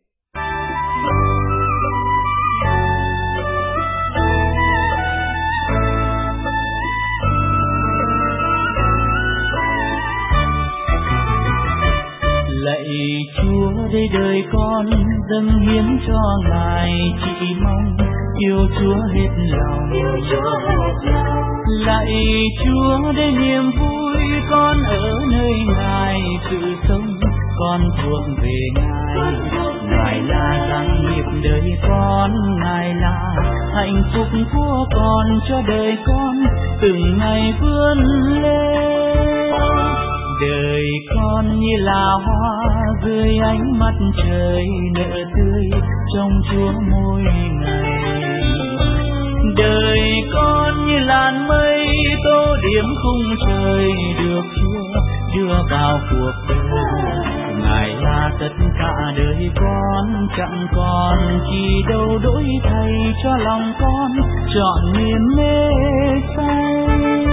Lạy Chúa, đây đời con dâng hiến cho Ngài, chỉ mong yêu Chúa hết lòng. Lạy Chúa để niềm vui con ở nơi Ngài, sự sống con thuộc về Ngài. Ngài là sáng nghiệp đời con, Ngài là hạnh phúc của con cho đời con từng ngày vươn lên. Đời con như là hoa dưới ánh mặt trời nở tươi trong Chúa mỗi ngày. Đời con như làn mây tô điểm khung trời được Chúa đưa vào cuộc đời. Ngài là tất cả đời con, chẳng còn chi đâu đổi thay cho lòng con trọn niềm mê say.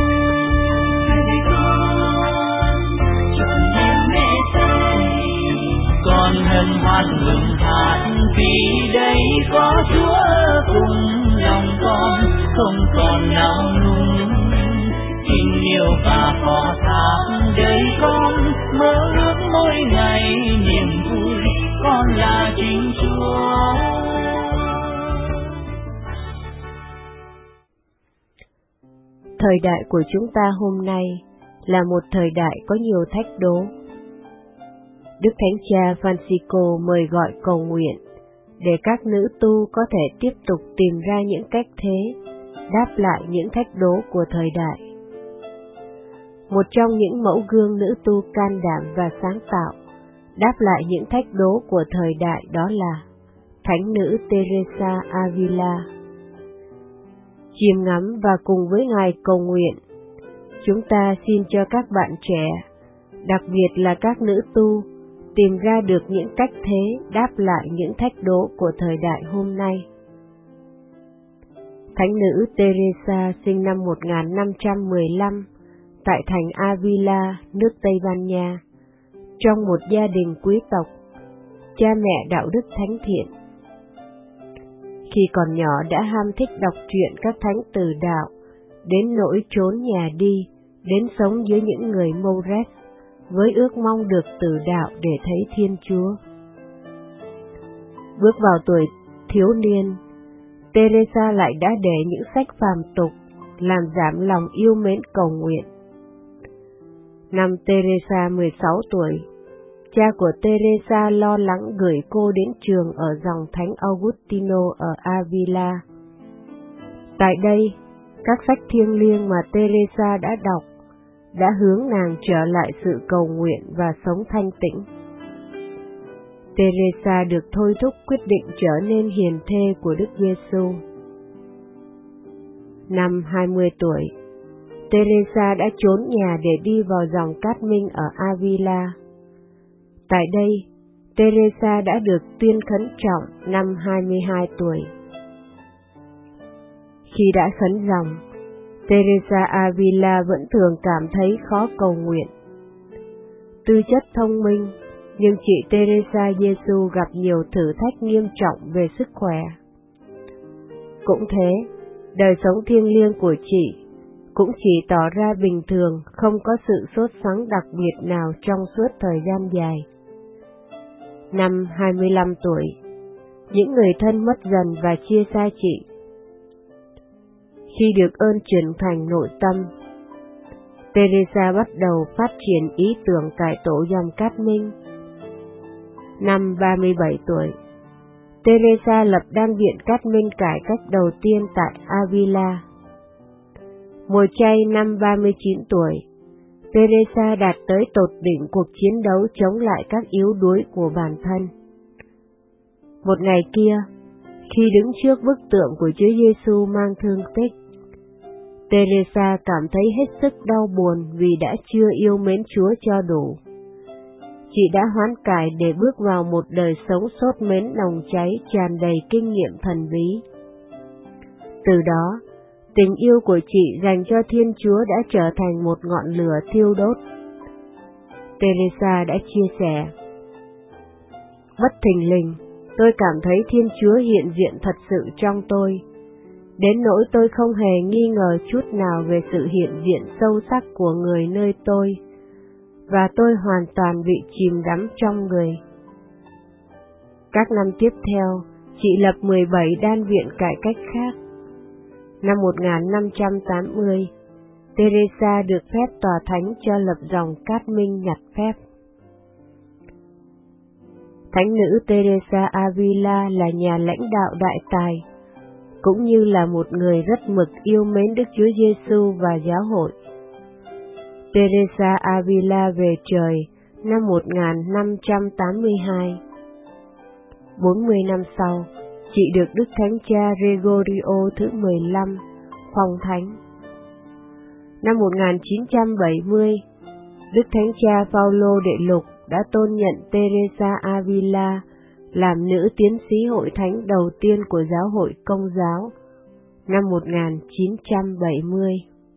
Con hân hoan mừng hát vì đây có Chúa cùng lòng con, không còn nào nung tình yêu và phó thác đời con mơ ước mỗi ngày niềm vui con là chính Chúa. Thời đại của chúng ta hôm nay là một thời đại có nhiều thách đố. Đức Thánh Cha Francisco mời gọi cầu nguyện để các nữ tu có thể tiếp tục tìm ra những cách thế đáp lại những thách đố của thời đại. Một trong những mẫu gương nữ tu can đảm và sáng tạo đáp lại những thách đố của thời đại đó là Thánh nữ Teresa Avila. Chiêm ngắm và cùng với Ngài cầu nguyện, chúng ta xin cho các bạn trẻ, đặc biệt là các nữ tu, tìm ra được những cách thế đáp lại những thách đố của thời đại hôm nay. Thánh nữ Teresa sinh năm 1515 tại thành Avila, nước Tây Ban Nha, trong một gia đình quý tộc, cha mẹ đạo đức thánh thiện. Khi còn nhỏ đã ham thích đọc truyện các thánh từ đạo, đến nỗi trốn nhà đi, đến sống với những người Moores, với ước mong được từ đạo để thấy Thiên Chúa. Bước vào tuổi thiếu niên, Teresa lại đã để những sách phàm tục làm giảm lòng yêu mến cầu nguyện. Năm Teresa 16 tuổi, cha của Teresa lo lắng gửi cô đến trường ở dòng Thánh Augustino ở Avila. Tại đây, các sách thiêng liêng mà Teresa đã đọc đã hướng nàng trở lại sự cầu nguyện và sống thanh tĩnh. Teresa được thôi thúc quyết định trở nên hiền thê của Đức Giêsu. Năm 20 tuổi, Teresa đã trốn nhà để đi vào dòng Cát Minh ở Avila. Tại đây, Teresa đã được tuyên khấn trọng năm 22 tuổi. Khi đã khấn dòng, Teresa Avila vẫn thường cảm thấy khó cầu nguyện. Tư chất thông minh, nhưng chị Teresa Giêsu gặp nhiều thử thách nghiêm trọng về sức khỏe. Cũng thế, đời sống thiêng liêng của chị cũng chỉ tỏ ra bình thường, không có sự sốt sắng đặc biệt nào trong suốt thời gian dài. Năm 25 tuổi, những người thân mất dần và chia xa chị. Khi được ơn chuyển thành nội tâm, Teresa bắt đầu phát triển ý tưởng cải tổ dòng Cát Minh. Năm 37 tuổi, Teresa lập đan viện Cát Minh cải cách đầu tiên tại Avila. Mùa chay năm 39 tuổi, Teresa đạt tới tột đỉnh cuộc chiến đấu chống lại các yếu đuối của bản thân. Một ngày kia, khi đứng trước bức tượng của Chúa Giêsu mang thương tích, Teresa cảm thấy hết sức đau buồn vì đã chưa yêu mến Chúa cho đủ. Chị đã hoán cải để bước vào một đời sống sốt mến nồng cháy tràn đầy kinh nghiệm thần bí. Từ đó, tình yêu của chị dành cho Thiên Chúa đã trở thành một ngọn lửa thiêu đốt. Teresa đã chia sẻ: "Bất thình lình, tôi cảm thấy Thiên Chúa hiện diện thật sự trong tôi, đến nỗi tôi không hề nghi ngờ chút nào về sự hiện diện sâu sắc của người nơi tôi, và tôi hoàn toàn bị chìm đắm trong người." Các năm tiếp theo, chị lập 17 đan viện cải cách khác. Năm 1580, Teresa được phép tòa thánh cho lập dòng Cát Minh nhặt phép. Thánh nữ Teresa Avila là nhà lãnh đạo đại tài, cũng như là một người rất mực yêu mến Đức Chúa Giêsu và giáo hội. Teresa Avila về trời năm 1582. 40 năm sau, chị được Đức Thánh Cha Gregorio thứ 15 phong thánh. Năm 1970, Đức Thánh Cha Phaolô Đệ Lục đã tôn nhận Teresa Avila làm nữ tiến sĩ hội thánh đầu tiên của giáo hội Công giáo năm 1970.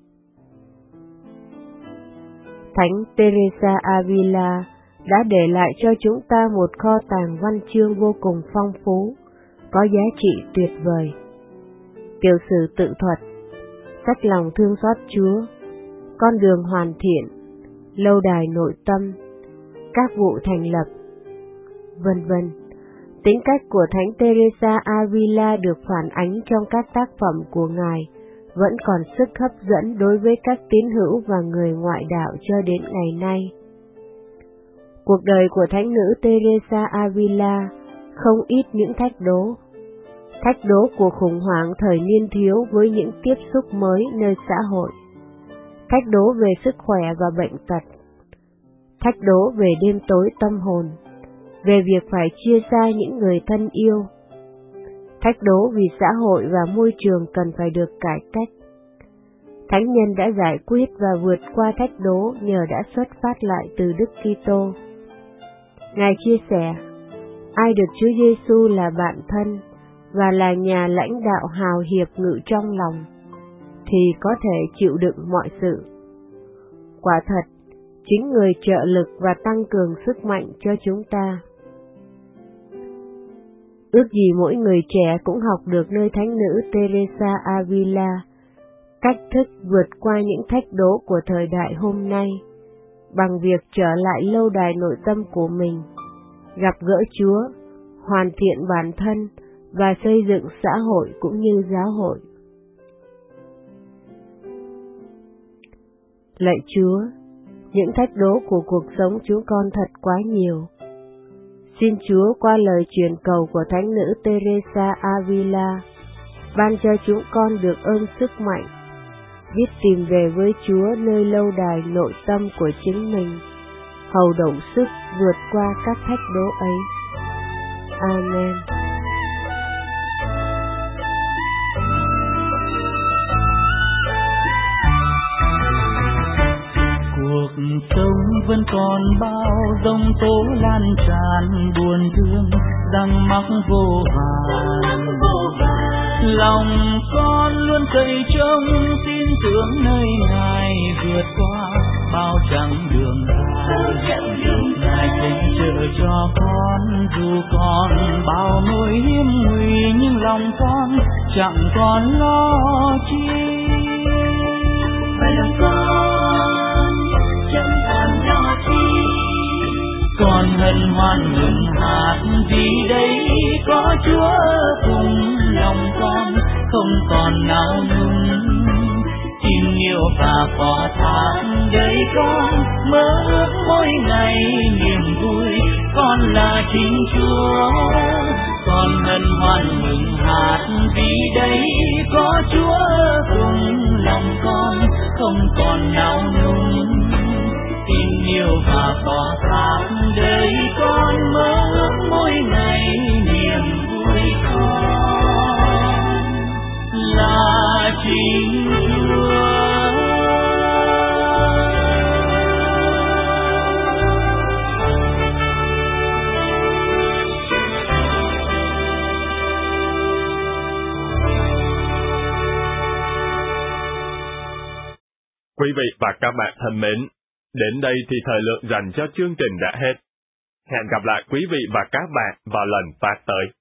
Thánh Teresa Avila đã để lại cho chúng ta một kho tàng văn chương vô cùng phong phú, có giá trị tuyệt vời. Tiểu sử tự thuật, sách lòng thương xót Chúa, con đường hoàn thiện, lâu đài nội tâm, các vụ thành lập, vân vân. Tính cách của Thánh Teresa Avila được phản ánh trong các tác phẩm của Ngài vẫn còn sức hấp dẫn đối với các tín hữu và người ngoại đạo cho đến ngày nay. Cuộc đời của Thánh nữ Teresa Avila không ít những thách đố của khủng hoảng thời niên thiếu với những tiếp xúc mới nơi xã hội, thách đố về sức khỏe và bệnh tật, thách đố về đêm tối tâm hồn, về việc phải chia xa những người thân yêu, thách đố vì xã hội và môi trường cần phải được cải cách. Thánh nhân đã giải quyết và vượt qua thách đố nhờ đã xuất phát lại từ Đức Kitô. Ngài chia sẻ, ai được Chúa Giêsu là bạn thân và là nhà lãnh đạo hào hiệp ngự trong lòng, thì có thể chịu đựng mọi sự. Quả thật, chính người trợ lực và tăng cường sức mạnh cho chúng ta. Ước gì mỗi người trẻ cũng học được nơi Thánh nữ Teresa Avila cách thức vượt qua những thách đố của thời đại hôm nay, bằng việc trở lại lâu đài nội tâm của mình, gặp gỡ Chúa, hoàn thiện bản thân và xây dựng xã hội cũng như giáo hội. Lạy Chúa, những thách đố của cuộc sống chúng con thật quá nhiều. Xin Chúa qua lời truyền cầu của Thánh nữ Teresa Avila, ban cho chúng con được ơn sức mạnh, biết tìm về với Chúa nơi lâu đài nội tâm của chính mình, hầu đủ sức vượt qua các thách đố ấy. Amen. Cuộc sống vẫn còn bao giông tố lan tràn, buồn thương răng mắc vô vàn. Lòng con luôn cậy trông tin tưởng nơi Ngài, vượt qua bao chặng đường dài. Ngài sẽ chở cho con dù còn bao nỗi hiểm nguy, nhưng lòng con chẳng còn lo chi. Vậy lòng con chẳng còn lo chi, con hân hoan mừng hát vì đây có Chúa cùng lòng con không còn nao núng. Tin yêu và có tháng đời con mơ ước mỗi ngày niềm vui, con là chính Chúa. Con hân hoan mừng hát vì đây có Chúa cùng lòng con không còn nao núng. Tin yêu và có tháng đời con mơ ước mỗi ngày niềm vui, con là chính Chúa. Quý vị và các bạn thân mến, đến đây thì thời lượng dành cho chương trình đã hết. Hẹn gặp lại quý vị và các bạn vào lần phát tới.